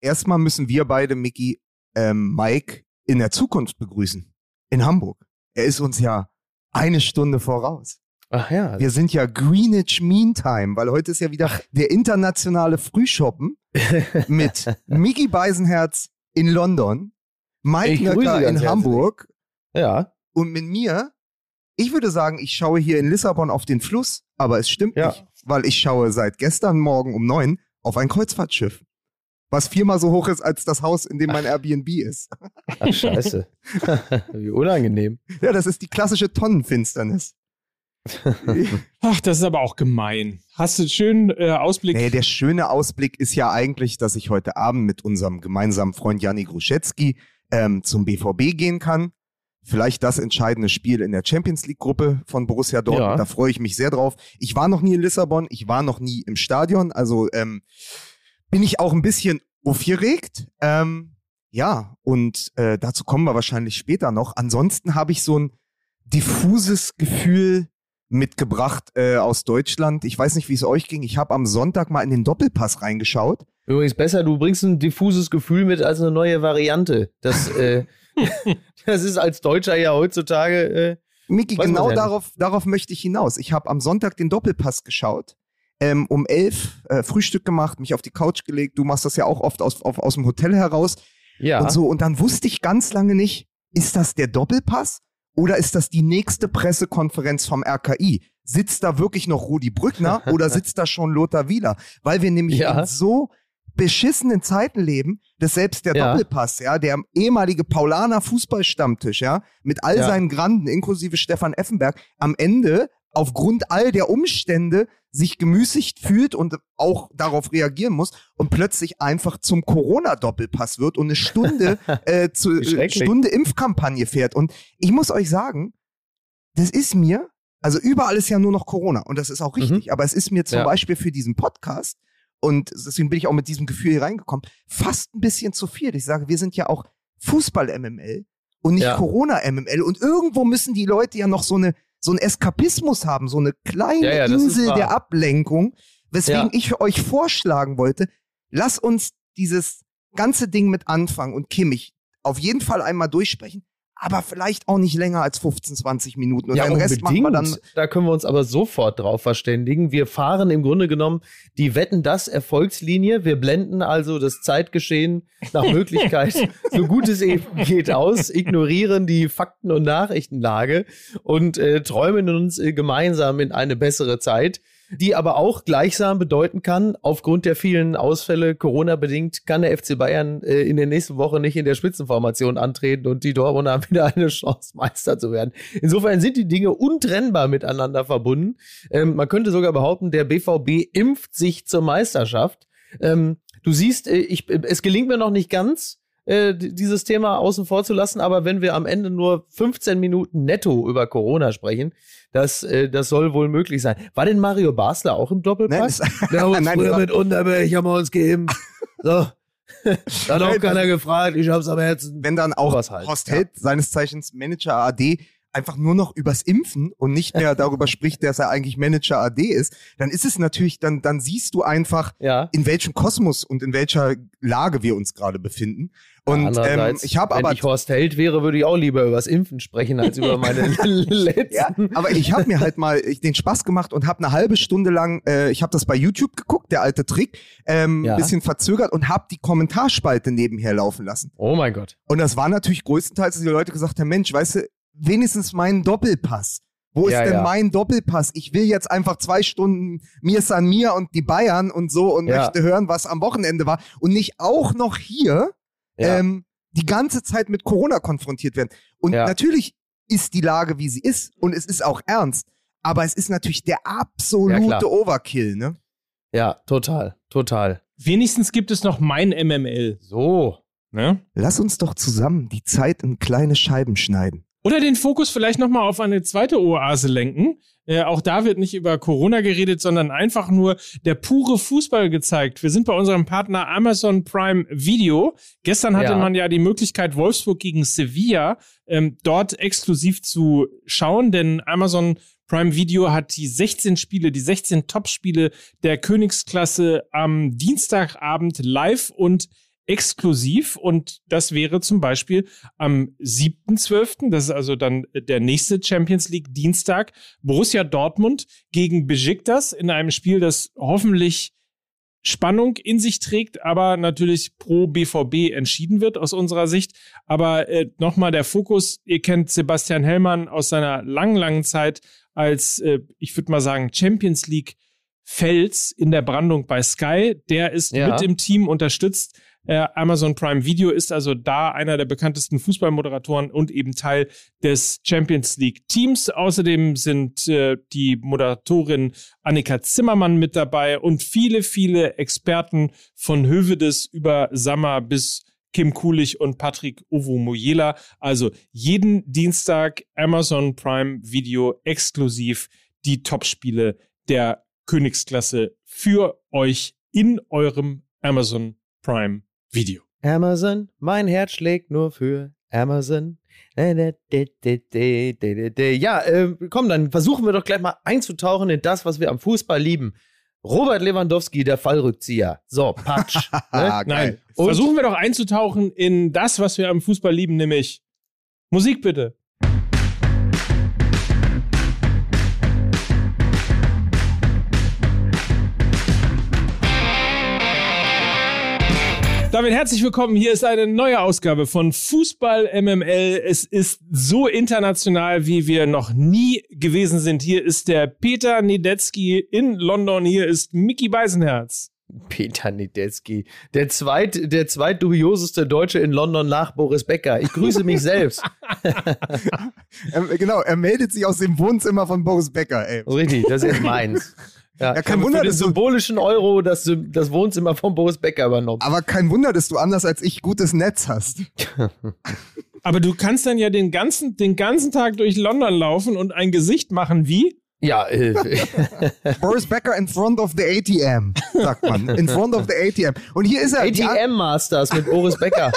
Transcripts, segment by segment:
erstmal müssen wir beide, Micky, Mike in der Zukunft begrüßen. In Hamburg. Er ist uns ja 1 Stunde voraus. Ach ja. Wir sind ja Greenwich Mean Time, weil heute ist ja wieder der internationale Frühschoppen mit Micky Beisenherz in London, Mike Nöcker in Hamburg und mit mir. Ich würde sagen, ich schaue hier in Lissabon auf den Fluss, aber es stimmt nicht, weil ich schaue seit gestern Morgen um 9 auf ein Kreuzfahrtschiff, was 4-mal so hoch ist als das Haus, in dem mein Airbnb ist. Ach, scheiße. Wie unangenehm. Ja, das ist die klassische Tonnenfinsternis. Ach, das ist aber auch gemein. Hast du einen schönen Ausblick? Nee, der schöne Ausblick ist ja eigentlich, dass ich heute Abend mit unserem gemeinsamen Freund Janni Gruszecki zum BVB gehen kann. Vielleicht das entscheidende Spiel in der Champions-League-Gruppe von Borussia Dortmund. Ja. Da freue ich mich sehr drauf. Ich war noch nie in Lissabon, ich war noch nie im Stadion, also bin ich auch ein bisschen aufgeregt. Und dazu kommen wir wahrscheinlich später noch. Ansonsten habe ich so ein diffuses Gefühl mitgebracht aus Deutschland. Ich weiß nicht, wie es euch ging. Ich habe am Sonntag mal in den Doppelpass reingeschaut. Übrigens besser, du bringst ein diffuses Gefühl mit als eine neue Variante. Das ist als Deutscher ja heutzutage... Micky, genau darauf möchte ich hinaus. Ich habe am Sonntag den Doppelpass geschaut, um 11 Frühstück gemacht, mich auf die Couch gelegt. Du machst das ja auch oft aus dem Hotel heraus. Ja. Und so. Und dann wusste ich ganz lange nicht, ist das der Doppelpass? Oder ist das die nächste Pressekonferenz vom RKI? Sitzt da wirklich noch Rudi Brückner oder sitzt da schon Lothar Wieler? Weil wir nämlich in so beschissenen Zeiten leben, dass selbst der Doppelpass, der ehemalige Paulaner Fußballstammtisch, mit all seinen Granden, inklusive Stefan Effenberg, am Ende aufgrund all der Umstände sich gemüßigt fühlt und auch darauf reagieren muss und plötzlich einfach zum Corona-Doppelpass wird und eine Stunde Stunde Impfkampagne fährt. Und ich muss euch sagen, das ist mir, also überall ist ja nur noch Corona und das ist auch richtig, aber es ist mir zum Beispiel für diesen Podcast, und deswegen bin ich auch mit diesem Gefühl hier reingekommen, fast ein bisschen zu viel. Ich sage, wir sind ja auch Fußball-MML und nicht Corona-MML und irgendwo müssen die Leute ja noch so einen Eskapismus haben, so eine kleine Insel der Ablenkung, weswegen ich euch vorschlagen wollte, lass uns dieses ganze Ding mit anfangen und Kimmich auf jeden Fall einmal durchsprechen, aber vielleicht auch nicht länger als 15, 20 Minuten. Und den Rest machen wir dann. Da können wir uns aber sofort drauf verständigen. Wir fahren im Grunde genommen die Wetten-das-Erfolgslinie. Wir blenden also das Zeitgeschehen nach Möglichkeit, so gut es eben geht, aus, ignorieren die Fakten- und Nachrichtenlage und träumen uns gemeinsam in eine bessere Zeit, die aber auch gleichsam bedeuten kann, aufgrund der vielen Ausfälle, Corona-bedingt, kann der FC Bayern in der nächsten Woche nicht in der Spitzenformation antreten und die Dortmunder haben wieder eine Chance, Meister zu werden. Insofern sind die Dinge untrennbar miteinander verbunden. Man könnte sogar behaupten, der BVB impft sich zur Meisterschaft. Du siehst, es gelingt mir noch nicht ganz, dieses Thema außen vor zu lassen, aber wenn wir am Ende nur 15 Minuten netto über Corona sprechen, das soll wohl möglich sein. War denn Mario Basler auch im Doppelpass? Wir haben uns früher mit Unterberg, haben wir uns geimpft. So. Da hat auch keiner gefragt, ich hab's am Herzen. Wenn dann auch Horst Held, seines Zeichens Manager AD, einfach nur noch übers Impfen und nicht mehr darüber spricht, dass er eigentlich Manager AD ist, dann ist es natürlich, dann siehst du einfach, in welchem Kosmos und in welcher Lage wir uns gerade befinden. Und ich habe aber, wenn ich Horst Held wäre, würde ich auch lieber übers Impfen sprechen als über meine letzten. Ja, aber ich habe mir halt mal den Spaß gemacht und habe eine halbe Stunde lang, ich habe das bei YouTube geguckt, der alte Trick, bisschen verzögert und habe die Kommentarspalte nebenher laufen lassen. Oh mein Gott. Und das war natürlich größtenteils, dass die Leute gesagt haben, Mensch, weißt du, wenigstens meinen Doppelpass. Wo ist denn mein Doppelpass? Ich will jetzt einfach 2 Stunden Mir San Mir und die Bayern und so und möchte hören, was am Wochenende war und nicht auch noch hier die ganze Zeit mit Corona konfrontiert werden. Und natürlich ist die Lage, wie sie ist und es ist auch ernst, aber es ist natürlich der absolute Overkill, ne? Ja, total. Wenigstens gibt es noch mein MML. So. Ne? Lass uns doch zusammen die Zeit in kleine Scheiben schneiden. Oder den Fokus vielleicht nochmal auf eine zweite Oase lenken. Auch da wird nicht über Corona geredet, sondern einfach nur der pure Fußball gezeigt. Wir sind bei unserem Partner Amazon Prime Video. Gestern hatte man ja die Möglichkeit, Wolfsburg gegen Sevilla dort exklusiv zu schauen, denn Amazon Prime Video hat die 16 Top-Spiele der Königsklasse am Dienstagabend live und exklusiv und das wäre zum Beispiel am 7.12., das ist also dann der nächste Champions League Dienstag, Borussia Dortmund gegen Besiktas in einem Spiel, das hoffentlich Spannung in sich trägt, aber natürlich pro BVB entschieden wird aus unserer Sicht. Aber nochmal der Fokus, ihr kennt Sebastian Hellmann aus seiner langen Zeit als, ich würde mal sagen, Champions League Fels in der Brandung bei Sky. Der ist mit im Team unterstützt. Amazon Prime Video ist also da einer der bekanntesten Fußballmoderatoren und eben Teil des Champions League Teams. Außerdem sind die Moderatorin Annika Zimmermann mit dabei und viele Experten von Hövedes über Sammer bis Kim Kulich und Patrick Ovomoyela. Also jeden Dienstag Amazon Prime Video exklusiv die Topspiele der Königsklasse für euch in eurem Amazon Prime Video. Amazon, mein Herz schlägt nur für Amazon. Ja, komm, dann versuchen wir doch gleich mal einzutauchen in das, was wir am Fußball lieben. Robert Lewandowski, der Fallrückzieher. So, Patsch. Ne? Nein, versuchen wir doch einzutauchen in das, was wir am Fußball lieben, nämlich Musik bitte. Damit herzlich willkommen. Hier ist eine neue Ausgabe von Fußball MML. Es ist so international, wie wir noch nie gewesen sind. Hier ist der Peter Niedetzky in London. Hier ist Micky Beisenherz. Peter Niedetzky, der zweitdubioseste Deutsche in London nach Boris Becker. Ich grüße mich selbst. Genau, er meldet sich aus dem Wohnzimmer von Boris Becker. Ey. Richtig, das ist meins. Ja, kein Wunder, für den symbolischen Euro das Wohnzimmer von Boris Becker übernommen. Aber kein Wunder, dass du anders als ich gutes Netz hast. Aber du kannst dann ja den ganzen Tag durch London laufen und ein Gesicht machen wie? Ja, Boris Becker in front of the ATM, sagt man. In front of the ATM. Und hier ist er. ATM Masters mit Boris Becker.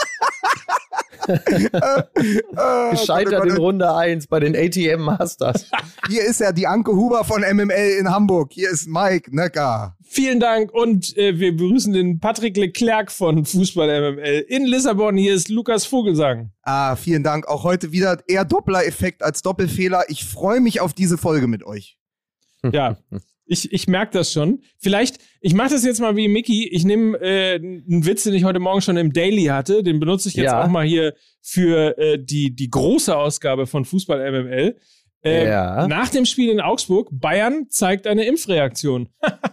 Gescheitert in Runde 1 bei den ATM Masters. Hier ist er, die Anke Huber von MML in Hamburg. Hier ist Mike Nöcker. Vielen Dank und wir begrüßen den Patrick Leclerc von Fußball MML in Lissabon. Hier ist Lukas Vogelsang. Vielen Dank. Auch heute wieder eher Doppler-Effekt als Doppelfehler. Ich freue mich auf diese Folge mit euch. Ja, ich merke das schon. Vielleicht, ich mache das jetzt mal wie Micky. Ich nehme einen Witz, den ich heute Morgen schon im Daily hatte. Den benutze ich jetzt auch mal hier für die große Ausgabe von Fußball MML. Nach dem Spiel in Augsburg, Bayern zeigt eine Impfreaktion.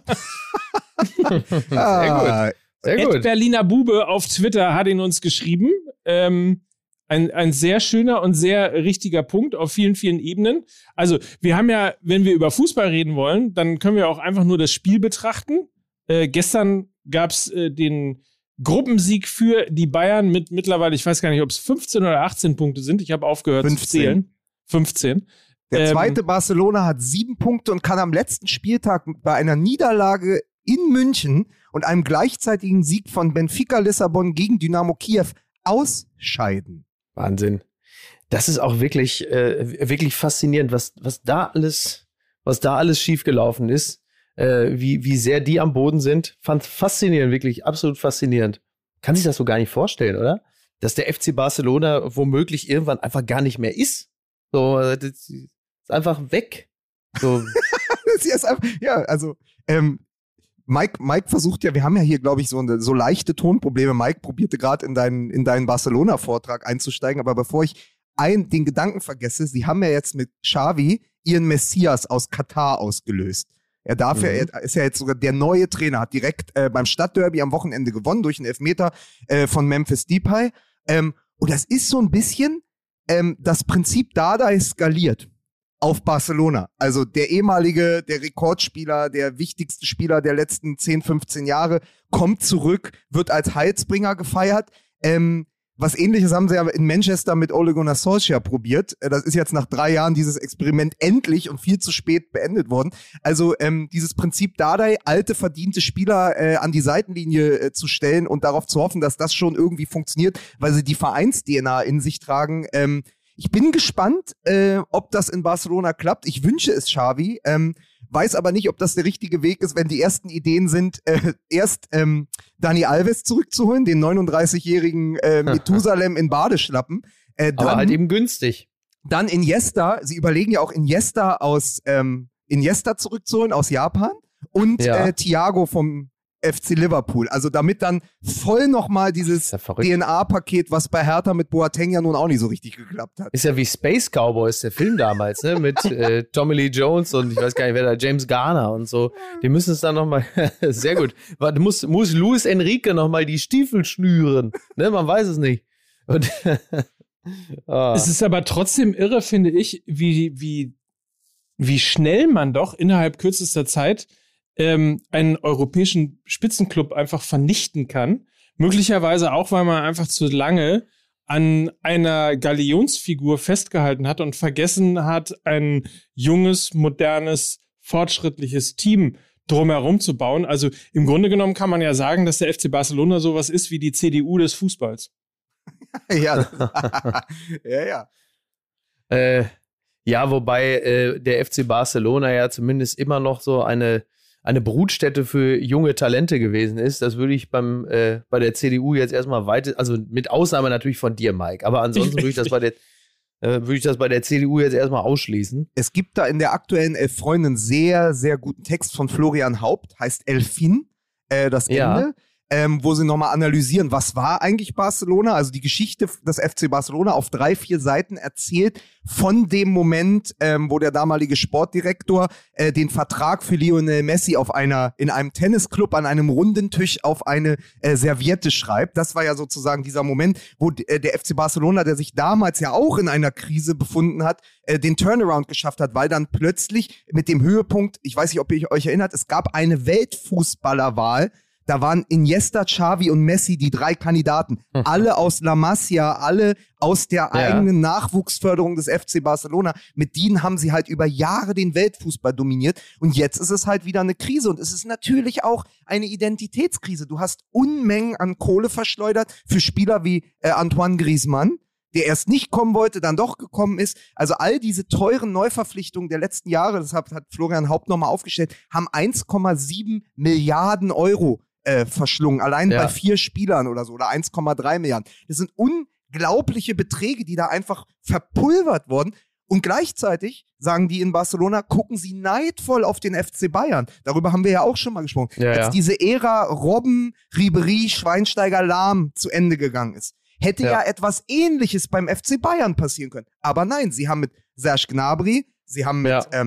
Sehr gut. Berliner Bube auf Twitter hat ihn uns geschrieben. Ein sehr schöner und sehr richtiger Punkt auf vielen Ebenen. Also wir haben ja, wenn wir über Fußball reden wollen, dann können wir auch einfach nur das Spiel betrachten. Gestern gab es den Gruppensieg für die Bayern mit mittlerweile, ich weiß gar nicht, ob es 15 oder 18 Punkte sind. Ich habe aufgehört 15. zu zählen. 15. Der zweite Barcelona hat 7 Punkte und kann am letzten Spieltag bei einer Niederlage in München und einem gleichzeitigen Sieg von Benfica Lissabon gegen Dynamo Kiew ausscheiden. Wahnsinn. Das ist auch wirklich faszinierend, was da alles schiefgelaufen ist, wie sehr die am Boden sind. Faszinierend, wirklich absolut faszinierend. Kann sich das so gar nicht vorstellen, oder? Dass der FC Barcelona womöglich irgendwann einfach gar nicht mehr ist. So, das ist einfach weg. So. Das ist einfach, ja, also, Mike versucht ja, wir haben ja hier, glaube ich, so leichte Tonprobleme. Mike probierte gerade in deinen Barcelona-Vortrag einzusteigen, aber bevor ich den Gedanken vergesse, sie haben ja jetzt mit Xavi ihren Messias aus Katar ausgelöst. Er ist ja jetzt sogar der neue Trainer, hat direkt beim Stadtderby am Wochenende gewonnen durch einen Elfmeter von Memphis Depay. Und das ist so ein bisschen das Prinzip Dardai skaliert auf Barcelona. Also der Rekordspieler, der wichtigste Spieler der letzten 10, 15 Jahre, kommt zurück, wird als Heilsbringer gefeiert. Was Ähnliches haben sie ja in Manchester mit Ole Gunnar Solskjaer probiert. Das ist jetzt nach 3 Jahren dieses Experiment endlich und viel zu spät beendet worden. Also dieses Prinzip Dardai, alte, verdiente Spieler an die Seitenlinie zu stellen und darauf zu hoffen, dass das schon irgendwie funktioniert, weil sie die Vereins-DNA in sich tragen. Ich bin gespannt, ob das in Barcelona klappt. Ich wünsche es Xavi, weiß aber nicht, ob das der richtige Weg ist, wenn die ersten Ideen sind, erst Dani Alves zurückzuholen, den 39-jährigen Methusalem in Badeschlappen. Aber halt eben günstig. Dann Iniesta, sie überlegen ja auch Iniesta zurückzuholen aus Japan und Thiago vom FC Liverpool. Also damit dann voll nochmal dieses DNA-Paket, was bei Hertha mit Boateng ja nun auch nicht so richtig geklappt hat. Ist ja wie Space Cowboys, der Film damals, ne? Mit Tommy Lee Jones und ich weiß gar nicht, wer da, James Garner und so. Die müssen es dann nochmal, sehr gut. Muss Luis Enrique nochmal die Stiefel schnüren. Ne? Man weiß es nicht. Und Es ist aber trotzdem irre, finde ich, wie schnell man doch innerhalb kürzester Zeit einen europäischen Spitzenclub einfach vernichten kann. Möglicherweise auch, weil man einfach zu lange an einer Galionsfigur festgehalten hat und vergessen hat, ein junges, modernes, fortschrittliches Team drumherum zu bauen. Also im Grunde genommen kann man ja sagen, dass der FC Barcelona sowas ist wie die CDU des Fußballs. Ja. Ja, wobei der FC Barcelona ja zumindest immer noch so eine Brutstätte für junge Talente gewesen ist. Das würde ich bei der CDU jetzt erstmal also mit Ausnahme natürlich von dir, Mike. Aber ansonsten würde ich das bei der CDU jetzt erstmal ausschließen. Es gibt da in der aktuellen Elf Freunde sehr, sehr guten Text von Florian Haupt, heißt Elfin, das Ende. Ja. Wo sie nochmal analysieren, was war eigentlich Barcelona, also die Geschichte des FC Barcelona auf 3-4 Seiten erzählt von dem Moment, wo der damalige Sportdirektor den Vertrag für Lionel Messi in einem Tennisclub an einem runden Tisch auf eine Serviette schreibt. Das war ja sozusagen dieser Moment, wo der FC Barcelona, der sich damals ja auch in einer Krise befunden hat, den Turnaround geschafft hat, weil dann plötzlich mit dem Höhepunkt, ich weiß nicht, ob ihr euch erinnert, es gab eine Weltfußballerwahl. Da waren Iniesta, Xavi und Messi die 3 Kandidaten. Alle aus La Masia, alle aus der eigenen Nachwuchsförderung des FC Barcelona. Mit denen haben sie halt über Jahre den Weltfußball dominiert. Und jetzt ist es halt wieder eine Krise. Und es ist natürlich auch eine Identitätskrise. Du hast Unmengen an Kohle verschleudert für Spieler wie Antoine Griezmann, der erst nicht kommen wollte, dann doch gekommen ist. Also all diese teuren Neuverpflichtungen der letzten Jahre, das hat Florian Haupt nochmal aufgestellt, haben 1,7 Milliarden Euro verschlungen, allein bei 4 Spielern oder so, oder 1,3 Milliarden. Das sind unglaubliche Beträge, die da einfach verpulvert wurden. Und gleichzeitig, sagen die in Barcelona, gucken sie neidvoll auf den FC Bayern. Darüber haben wir ja auch schon mal gesprochen. Als diese Ära Robben, Ribéry, Schweinsteiger, Lahm zu Ende gegangen ist, hätte ja etwas Ähnliches beim FC Bayern passieren können. Aber nein, sie haben mit Serge Gnabry, sie haben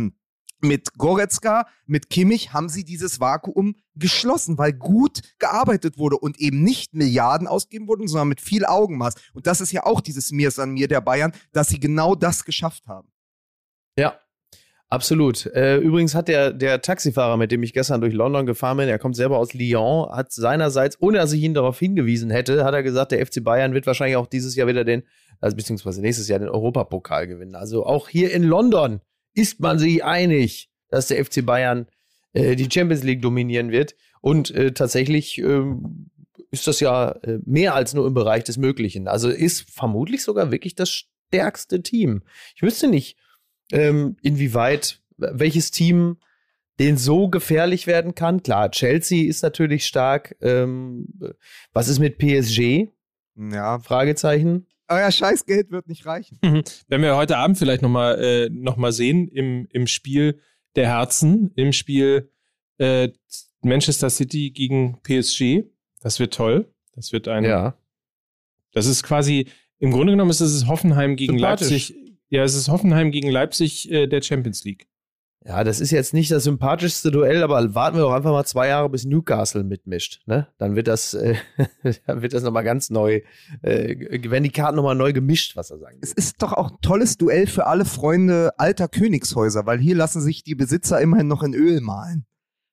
mit Goretzka, mit Kimmich haben sie dieses Vakuum geschlossen, weil gut gearbeitet wurde und eben nicht Milliarden ausgegeben wurden, sondern mit viel Augenmaß. Und das ist ja auch dieses Mir san mir der Bayern, dass sie genau das geschafft haben. Ja, absolut. Übrigens hat der Taxifahrer, mit dem ich gestern durch London gefahren bin, er kommt selber aus Lyon, hat seinerseits, ohne dass ich ihn darauf hingewiesen hätte, hat er gesagt, der FC Bayern wird wahrscheinlich auch dieses Jahr wieder beziehungsweise nächstes Jahr den Europapokal gewinnen. Also auch hier in London ist man sich einig, dass der FC Bayern die Champions League dominieren wird. Und tatsächlich ist das ja mehr als nur im Bereich des Möglichen. Also ist vermutlich sogar wirklich das stärkste Team. Ich wüsste nicht, inwieweit welches Team den so gefährlich werden kann. Klar, Chelsea ist natürlich stark. Was ist mit PSG? Ja. Fragezeichen. Euer Scheißgeld wird nicht reichen. Wenn wir heute Abend vielleicht noch mal sehen im Spiel der Herzen, im Spiel Manchester City gegen PSG, das wird toll. Das wird das ist quasi, im Grunde genommen ist es Hoffenheim gegen Leipzig. Ja, es ist Hoffenheim gegen Leipzig der Champions League. Ja, das ist jetzt nicht das sympathischste Duell, aber warten wir doch einfach mal 2 Jahre, bis Newcastle mitmischt. Ne? Dann wird das nochmal ganz neu, werden die Karten nochmal neu gemischt, was er sagen will. Es ist doch auch ein tolles Duell für alle Freunde alter Königshäuser, weil hier lassen sich die Besitzer immerhin noch in Öl malen.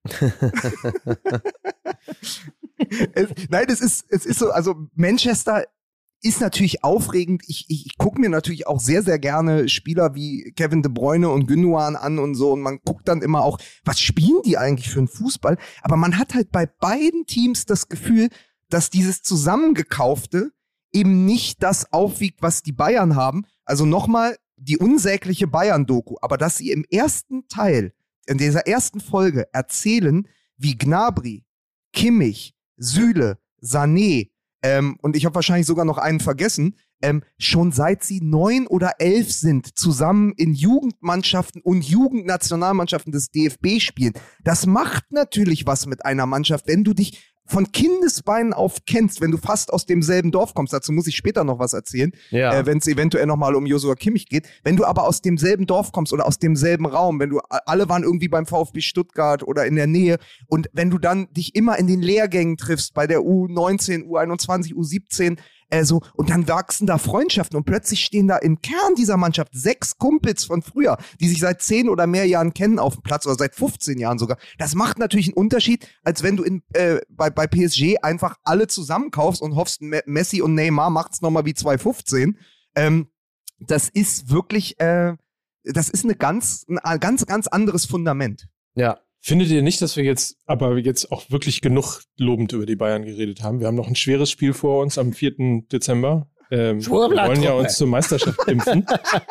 Es ist so, also Manchester ist natürlich aufregend. Ich gucke mir natürlich auch sehr, sehr gerne Spieler wie Kevin De Bruyne und Gündogan an und so. Und man guckt dann immer auch, was spielen die eigentlich für einen Fußball? Aber man hat halt bei beiden Teams das Gefühl, dass dieses Zusammengekaufte eben nicht das aufwiegt, was die Bayern haben. Also nochmal die unsägliche Bayern-Doku. Aber dass sie im ersten Teil in dieser ersten Folge erzählen, wie Gnabry, Kimmich, Süle, Sané, und ich habe wahrscheinlich sogar noch einen vergessen, schon seit sie 9 oder 11 sind, zusammen in Jugendmannschaften und Jugendnationalmannschaften des DFB spielen. Das macht natürlich was mit einer Mannschaft, wenn du dich von Kindesbeinen auf kennst, wenn du fast aus demselben Dorf kommst. Dazu muss ich später noch was erzählen, wenn es eventuell nochmal um Joshua Kimmich geht. Wenn du aber aus demselben Dorf kommst oder aus demselben Raum, wenn du, alle waren irgendwie beim VfB Stuttgart oder in der Nähe, und wenn du dann dich immer in den Lehrgängen triffst, bei der U19, U21, U17, und dann wachsen da Freundschaften und plötzlich stehen da im Kern dieser Mannschaft 6 Kumpels von früher, die sich seit 10 oder mehr Jahren kennen auf dem Platz oder seit 15 Jahren sogar. Das macht natürlich einen Unterschied, als wenn du bei PSG einfach alle zusammenkaufst und hoffst, Messi und Neymar macht's nochmal wie 2015. Das ist wirklich, das ist ein ganz anderes Fundament. Ja. Findet ihr nicht, dass wir jetzt auch wirklich genug lobend über die Bayern geredet haben? Wir haben noch ein schweres Spiel vor uns am 4. Dezember. Wir wollen ja uns zur Meisterschaft impfen.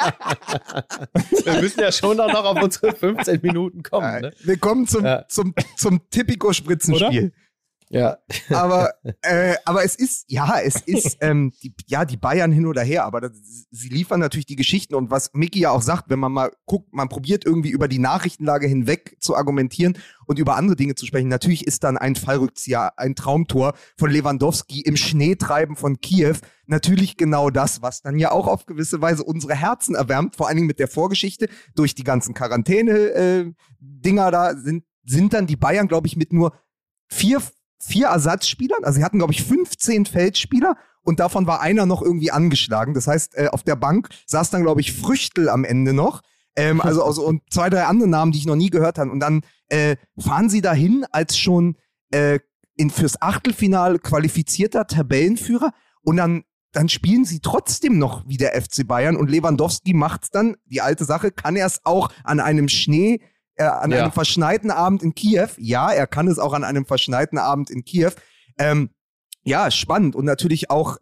Wir müssen ja schon noch auf unsere 15 Minuten kommen. Ne? Wir kommen zum Tipico-Spritzenspiel. Ja. Aber es ist, die Bayern hin oder her, aber sie liefern natürlich die Geschichten, und was Micky ja auch sagt, wenn man mal guckt, man probiert irgendwie über die Nachrichtenlage hinweg zu argumentieren und über andere Dinge zu sprechen. Natürlich ist dann ein Fallrückzieher, ein Traumtor von Lewandowski im Schneetreiben von Kiew natürlich genau das, was dann ja auch auf gewisse Weise unsere Herzen erwärmt, vor allen Dingen mit der Vorgeschichte. Durch die ganzen Quarantäne-Dinger da sind dann die Bayern, glaube ich, mit nur 4 Ersatzspielern, also sie hatten, glaube ich, 15 Feldspieler, und davon war einer noch irgendwie angeschlagen. Das heißt, auf der Bank saß dann, glaube ich, Früchtl am Ende noch. Und 2, 3 andere Namen, die ich noch nie gehört habe. Und dann fahren sie dahin als schon fürs Achtelfinale qualifizierter Tabellenführer, und dann spielen sie trotzdem noch wie der FC Bayern, und Lewandowski macht's dann, die alte Sache, kann er es auch an einem einem verschneiten Abend in Kiew. Ja, er kann es auch an einem verschneiten Abend in Kiew. Spannend. Und natürlich auch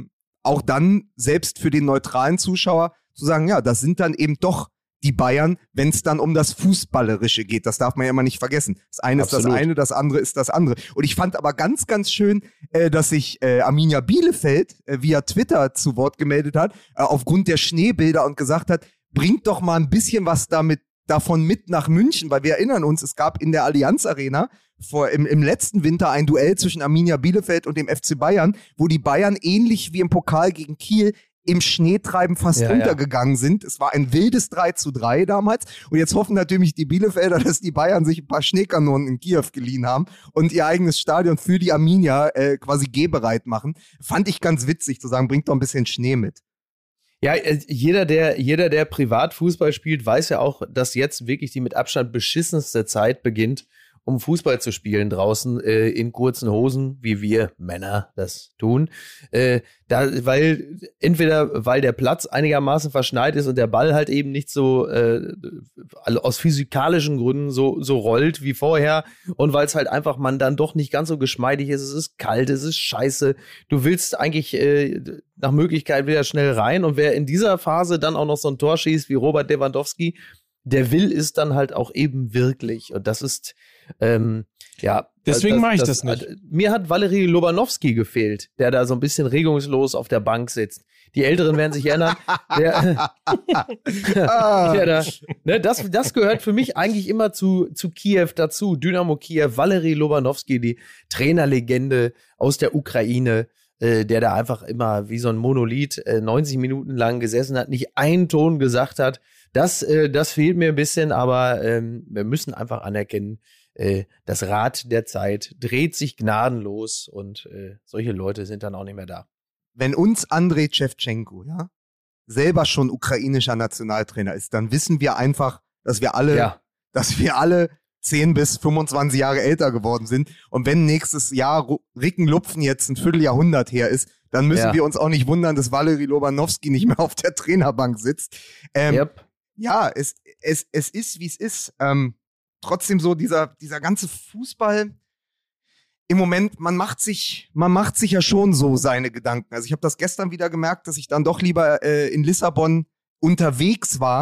dann, selbst für den neutralen Zuschauer, zu sagen, ja, das sind dann eben doch die Bayern, wenn es dann um das Fußballerische geht. Das darf man ja immer nicht vergessen. Das eine Absolut. Ist das eine, das andere ist das andere. Und ich fand aber ganz, ganz schön, dass sich Arminia Bielefeld via Twitter zu Wort gemeldet hat, aufgrund der Schneebilder, und gesagt hat, bringt doch mal ein bisschen was davon mit nach München, weil wir erinnern uns, es gab in der Allianz Arena im letzten Winter ein Duell zwischen Arminia Bielefeld und dem FC Bayern, wo die Bayern ähnlich wie im Pokal gegen Kiel im Schneetreiben fast untergegangen sind. Es war ein wildes 3:3 damals, und jetzt hoffen natürlich die Bielefelder, dass die Bayern sich ein paar Schneekanonen in Kiew geliehen haben und ihr eigenes Stadion für die Arminia quasi gehbereit machen. Fand ich ganz witzig zu sagen, bringt doch ein bisschen Schnee mit. Ja, jeder, der Privatfußball spielt, weiß ja auch, dass jetzt wirklich die mit Abstand beschissenste Zeit beginnt, um Fußball zu spielen draußen in kurzen Hosen, wie wir Männer das tun. Weil der Platz einigermaßen verschneit ist und der Ball halt eben nicht so aus physikalischen Gründen so rollt wie vorher, und weil es halt einfach man dann doch nicht ganz so geschmeidig ist. Es ist kalt, es ist scheiße. Du willst eigentlich nach Möglichkeit wieder schnell rein, und wer in dieser Phase dann auch noch so ein Tor schießt wie Robert Lewandowski, der will es dann halt auch eben wirklich. Und das ist deswegen mache ich das nicht. Mir hat Valery Lobanowski gefehlt, der da so ein bisschen regungslos auf der Bank sitzt. Die Älteren werden sich erinnern. Das gehört für mich eigentlich immer zu Kiew dazu. Dynamo Kiew, Valery Lobanowski, die Trainerlegende aus der Ukraine, der da einfach immer wie so ein Monolith 90 Minuten lang gesessen hat, nicht einen Ton gesagt hat. Das fehlt mir ein bisschen, aber wir müssen einfach anerkennen, das Rad der Zeit dreht sich gnadenlos, und solche Leute sind dann auch nicht mehr da. Wenn uns Andrei Shevchenko selber schon ukrainischer Nationaltrainer ist, dann wissen wir einfach, dass wir alle 10 bis 25 Jahre älter geworden sind. Und wenn nächstes Jahr Rickenlupfen jetzt ein Vierteljahrhundert her ist, dann müssen wir uns auch nicht wundern, dass Valery Lobanowski nicht mehr auf der Trainerbank sitzt. Ja, es ist, wie es ist. Trotzdem so dieser ganze Fußball im Moment, man macht sich ja schon so seine Gedanken. Also ich habe das gestern wieder gemerkt, dass ich dann doch lieber in Lissabon unterwegs war,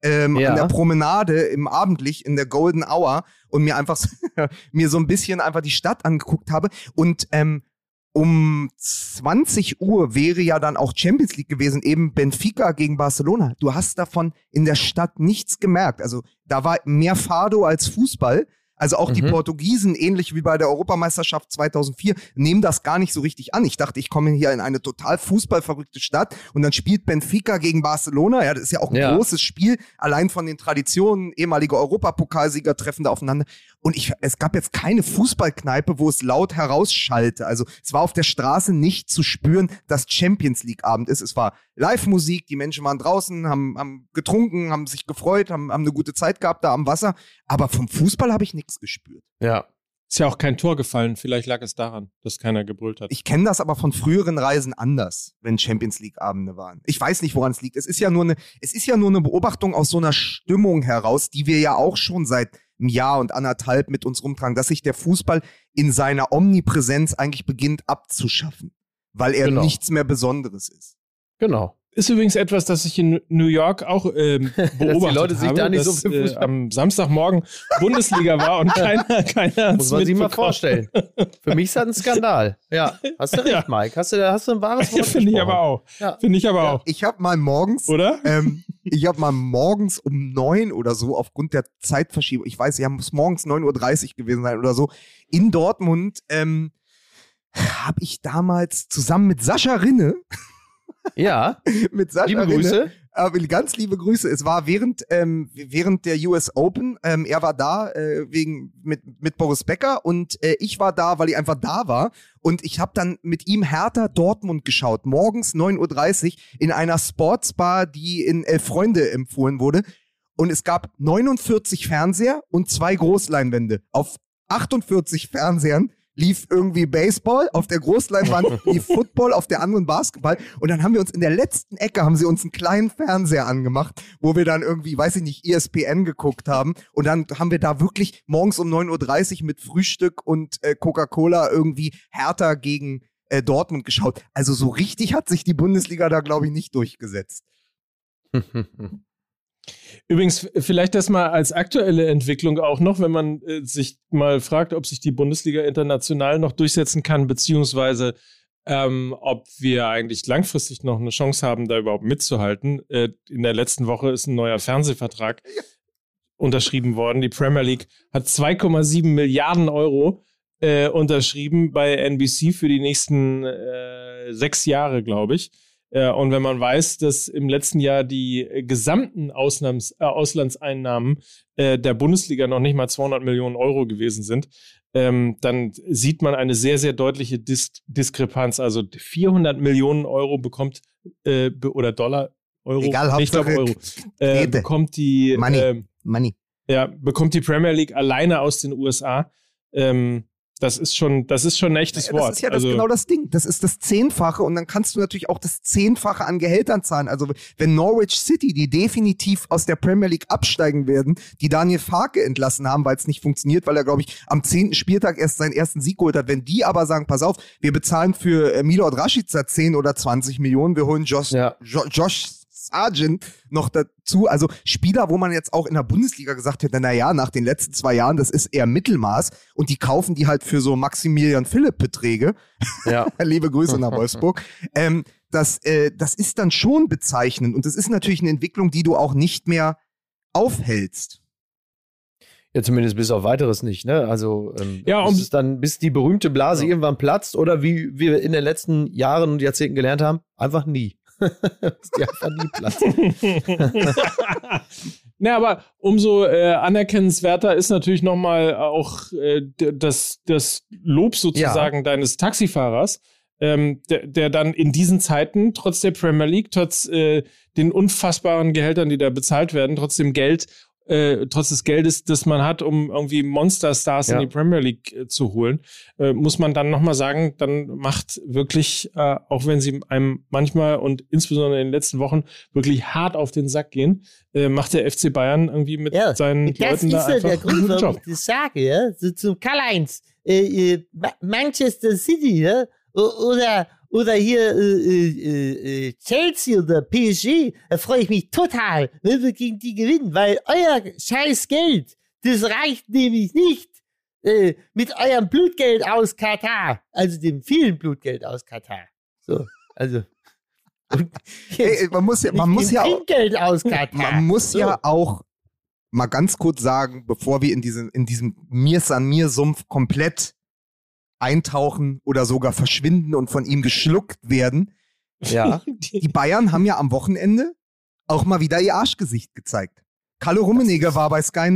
an der Promenade im Abendlicht in der Golden Hour und mir einfach mir so ein bisschen einfach die Stadt angeguckt habe. Und um 20 Uhr wäre ja dann auch Champions League gewesen, eben Benfica gegen Barcelona. Du hast davon in der Stadt nichts gemerkt. Also da war mehr Fado als Fußball. Also auch die Portugiesen, ähnlich wie bei der Europameisterschaft 2004, nehmen das gar nicht so richtig an. Ich dachte, ich komme hier in eine total fußballverrückte Stadt und dann spielt Benfica gegen Barcelona. Ja, das ist ja auch ein großes Spiel, allein von den Traditionen, ehemalige Europapokalsieger treffen da aufeinander. Und es gab jetzt keine Fußballkneipe, wo es laut herausschallte. Also es war auf der Straße nicht zu spüren, dass Champions League Abend ist. Es war Live-Musik, die Menschen waren draußen, haben getrunken, haben sich gefreut, haben eine gute Zeit gehabt da am Wasser. Aber vom Fußball habe ich nichts gespürt. Ja. Ist ja auch kein Tor gefallen. Vielleicht lag es daran, dass keiner gebrüllt hat. Ich kenne das aber von früheren Reisen anders, wenn Champions League Abende waren. Ich weiß nicht, woran es liegt. Es ist ja nur eine Beobachtung aus so einer Stimmung heraus, die wir ja auch schon seit einem Jahr und anderthalb mit uns rumtragen, dass sich der Fußball in seiner Omnipräsenz eigentlich beginnt abzuschaffen, weil er nichts mehr Besonderes ist. Genau. Ist übrigens etwas, das ich in New York auch beobachtet dass die Leute sich habe, da nicht dass so für am Samstagmorgen Bundesliga war und keiner muss man sich mal vorstellen. Für mich ist das ein Skandal. Ja, hast du recht, Mike. Hast du ein wahres Wort Finde ich aber auch. Ja. Finde ich aber auch. Ich habe mal morgens, oder? Ich habe mal morgens um 9 oder so, aufgrund der Zeitverschiebung, ich weiß, ja, muss morgens 9:30 Uhr gewesen sein oder so, in Dortmund habe ich damals zusammen mit Sascha Rinne Ja, mit Sascha liebe Grüße. Ganz liebe Grüße. Es war während der US Open. Er war da mit Boris Becker und ich war da, weil ich einfach da war. Und ich habe dann mit ihm Hertha Dortmund geschaut. Morgens 9:30 Uhr in einer Sportsbar, die in Elf Freunde empfohlen wurde. Und es gab 49 Fernseher und 2 Großleinwände. Auf 48 Fernsehern lief irgendwie Baseball, auf der Großleinwand lief Football, auf der anderen Basketball und dann haben wir uns in der letzten Ecke, haben sie uns einen kleinen Fernseher angemacht, wo wir dann irgendwie, weiß ich nicht, ESPN geguckt haben und dann haben wir da wirklich morgens um 9:30 Uhr mit Frühstück und Coca-Cola irgendwie Hertha gegen Dortmund geschaut. Also so richtig hat sich die Bundesliga da, glaube ich, nicht durchgesetzt. Übrigens, vielleicht das mal als aktuelle Entwicklung auch noch, wenn man sich mal fragt, ob sich die Bundesliga international noch durchsetzen kann, beziehungsweise ob wir eigentlich langfristig noch eine Chance haben, da überhaupt mitzuhalten. In der letzten Woche ist ein neuer Fernsehvertrag unterschrieben worden. Die Premier League hat 2,7 Milliarden Euro unterschrieben bei NBC für die nächsten 6 Jahre, glaube ich. Und wenn man weiß, dass im letzten Jahr die gesamten Auslandseinnahmen der Bundesliga noch nicht mal 200 Millionen Euro gewesen sind, dann sieht man eine sehr, sehr deutliche Diskrepanz. Also 400 Millionen Euro bekommt, oder Dollar, Euro, egal, ich glaube Euro, bekommt die Money. Ja, bekommt die Premier League alleine aus den USA. Das ist schon ein echtes Wort. Das ist ja genau das Ding. Das ist das 10-fache und dann kannst du natürlich auch das 10-fache an Gehältern zahlen. Also wenn Norwich City, die definitiv aus der Premier League absteigen werden, die Daniel Farke entlassen haben, weil es nicht funktioniert, weil er, glaube ich, am 10. Spieltag erst seinen ersten Sieg geholt hat. Wenn die aber sagen, pass auf, wir bezahlen für Milot Rashica 10 oder 20 Millionen, wir holen Josh Sargent noch dazu, also Spieler, wo man jetzt auch in der Bundesliga gesagt hätte, naja, nach den letzten 2 Jahren, das ist eher Mittelmaß und die kaufen die halt für so Maximilian Philipp-Beträge. Ja. Liebe Grüße nach Wolfsburg. Das ist dann schon bezeichnend und das ist natürlich eine Entwicklung, die du auch nicht mehr aufhältst. Ja, zumindest bis auf Weiteres nicht, ne? Also bis die berühmte Blase irgendwann platzt oder wie wir in den letzten Jahren und Jahrzehnten gelernt haben, einfach nie. Die einfach nie platzen. Na, aber umso anerkennenswerter ist natürlich nochmal auch das Lob sozusagen deines Taxifahrers, der dann in diesen Zeiten, trotz der Premier League, trotz den unfassbaren Gehältern, die da bezahlt werden, trotz des Geldes, das man hat, um irgendwie Monsterstars in die Premier League zu holen, muss man dann nochmal sagen, dann macht wirklich, auch wenn sie einem manchmal und insbesondere in den letzten Wochen wirklich hart auf den Sack gehen, macht der FC Bayern irgendwie mit seinen Leuten da einfach der Grund, warum ich das sage, ja? So zum Karl-Heinz, Manchester City, ja? oder hier Chelsea oder PSG, da freue ich mich total, wenn wir gegen die gewinnen, weil euer scheiß Geld, das reicht nämlich nicht mit eurem Blutgeld aus Katar, also dem vielen Blutgeld aus Katar. So, also Hey, man muss ja auch mal ganz kurz sagen, bevor wir in diesem Mir San Mir Sumpf komplett eintauchen oder sogar verschwinden und von ihm geschluckt werden. Ja. Die Bayern haben ja am Wochenende auch mal wieder ihr Arschgesicht gezeigt. Kalle Rummenigge war bei Sky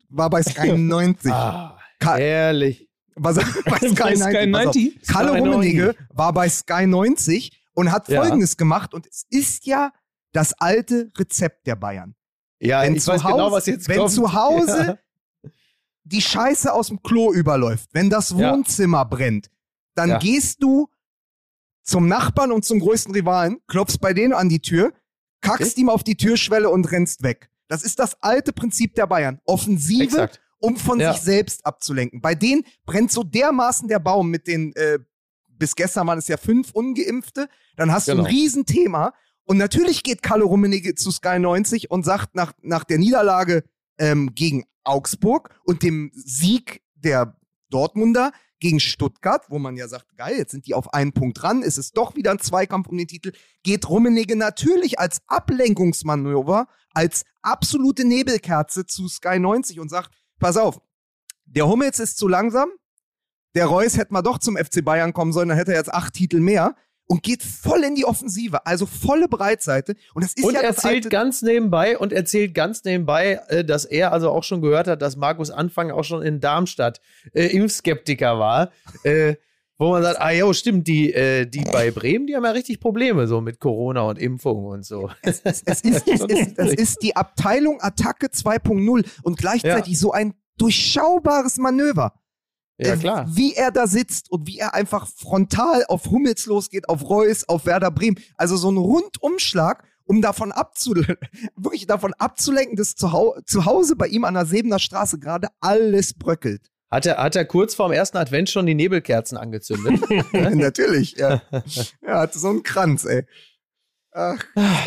90. Ehrlich. Bei Sky 90. Kalle Rummenigge war bei Sky 90 und hat Folgendes gemacht, und es ist ja das alte Rezept der Bayern. Ja, ich weiß genau, was jetzt kommt. Wenn zu Hause die Scheiße aus dem Klo überläuft, wenn das Wohnzimmer brennt, dann gehst du zum Nachbarn und zum größten Rivalen, klopfst bei denen an die Tür, kackst ihm auf die Türschwelle und rennst weg. Das ist das alte Prinzip der Bayern. Offensive, um von sich selbst abzulenken. Bei denen brennt so dermaßen der Baum mit den, bis gestern waren es ja 5 Ungeimpfte, dann hast du ein Riesenthema. Und natürlich geht Kalle Rummenigge zu Sky 90 und sagt nach der Niederlage gegen Augsburg und dem Sieg der Dortmunder gegen Stuttgart, wo man ja sagt, geil, jetzt sind die auf einen Punkt dran, ist es doch wieder ein Zweikampf um den Titel, geht Rummenigge natürlich als Ablenkungsmanöver, als absolute Nebelkerze zu Sky 90 und sagt, pass auf, der Hummels ist zu langsam, der Reus hätte mal doch zum FC Bayern kommen sollen, dann hätte er jetzt 8 Titel mehr. Und geht voll in die Offensive, also volle Breitseite. Und das ist und ja das erzählt ganz nebenbei, dass er also auch schon gehört hat, dass Markus Anfang auch schon in Darmstadt Impfskeptiker war. Wo man sagt, stimmt, die bei Bremen, die haben ja richtig Probleme so mit Corona und Impfung und so. Es ist die Abteilung Attacke 2.0 und gleichzeitig so ein durchschaubares Manöver. Ja, klar. Wie er da sitzt und wie er einfach frontal auf Hummels losgeht, auf Reus, auf Werder Bremen. Also so ein Rundumschlag, um wirklich davon abzulenken, dass zu Hause bei ihm an der Sebener Straße gerade alles bröckelt. Hat er kurz vorm ersten Advent schon die Nebelkerzen angezündet? Natürlich, ja. Er hatte so einen Kranz, ey. Ach,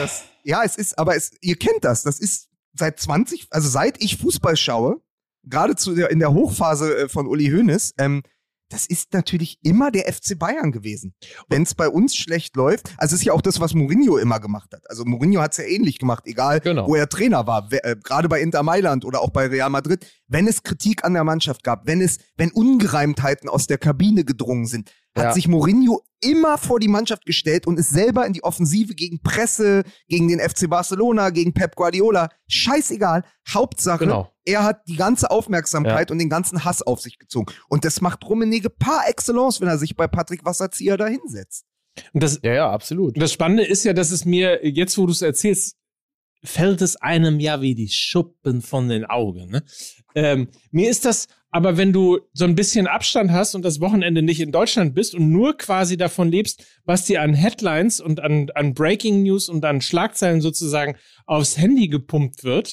ihr kennt das. Das ist seit ich Fußball schaue, gerade in der Hochphase von Uli Hoeneß, das ist natürlich immer der FC Bayern gewesen. Wenn es bei uns schlecht läuft, also es ist ja auch das, was Mourinho immer gemacht hat. Also Mourinho hat es ja ähnlich gemacht, egal wo er Trainer war, gerade bei Inter Mailand oder auch bei Real Madrid. Wenn es Kritik an der Mannschaft gab, wenn Ungereimtheiten aus der Kabine gedrungen sind, hat sich Mourinho immer vor die Mannschaft gestellt und ist selber in die Offensive gegen Presse, gegen den FC Barcelona, gegen Pep Guardiola. Scheißegal. Hauptsache, er hat die ganze Aufmerksamkeit und den ganzen Hass auf sich gezogen. Und das macht Rummenigge par excellence, wenn er sich bei Patrick Wasserzieher da hinsetzt. Und absolut. Das Spannende ist ja, dass es mir, jetzt wo du es erzählst, fällt es einem ja wie die Schuppen von den Augen. Ne? Mir ist das, aber wenn du so ein bisschen Abstand hast und das Wochenende nicht in Deutschland bist und nur quasi davon lebst, was dir an Headlines und an Breaking News und an Schlagzeilen sozusagen aufs Handy gepumpt wird,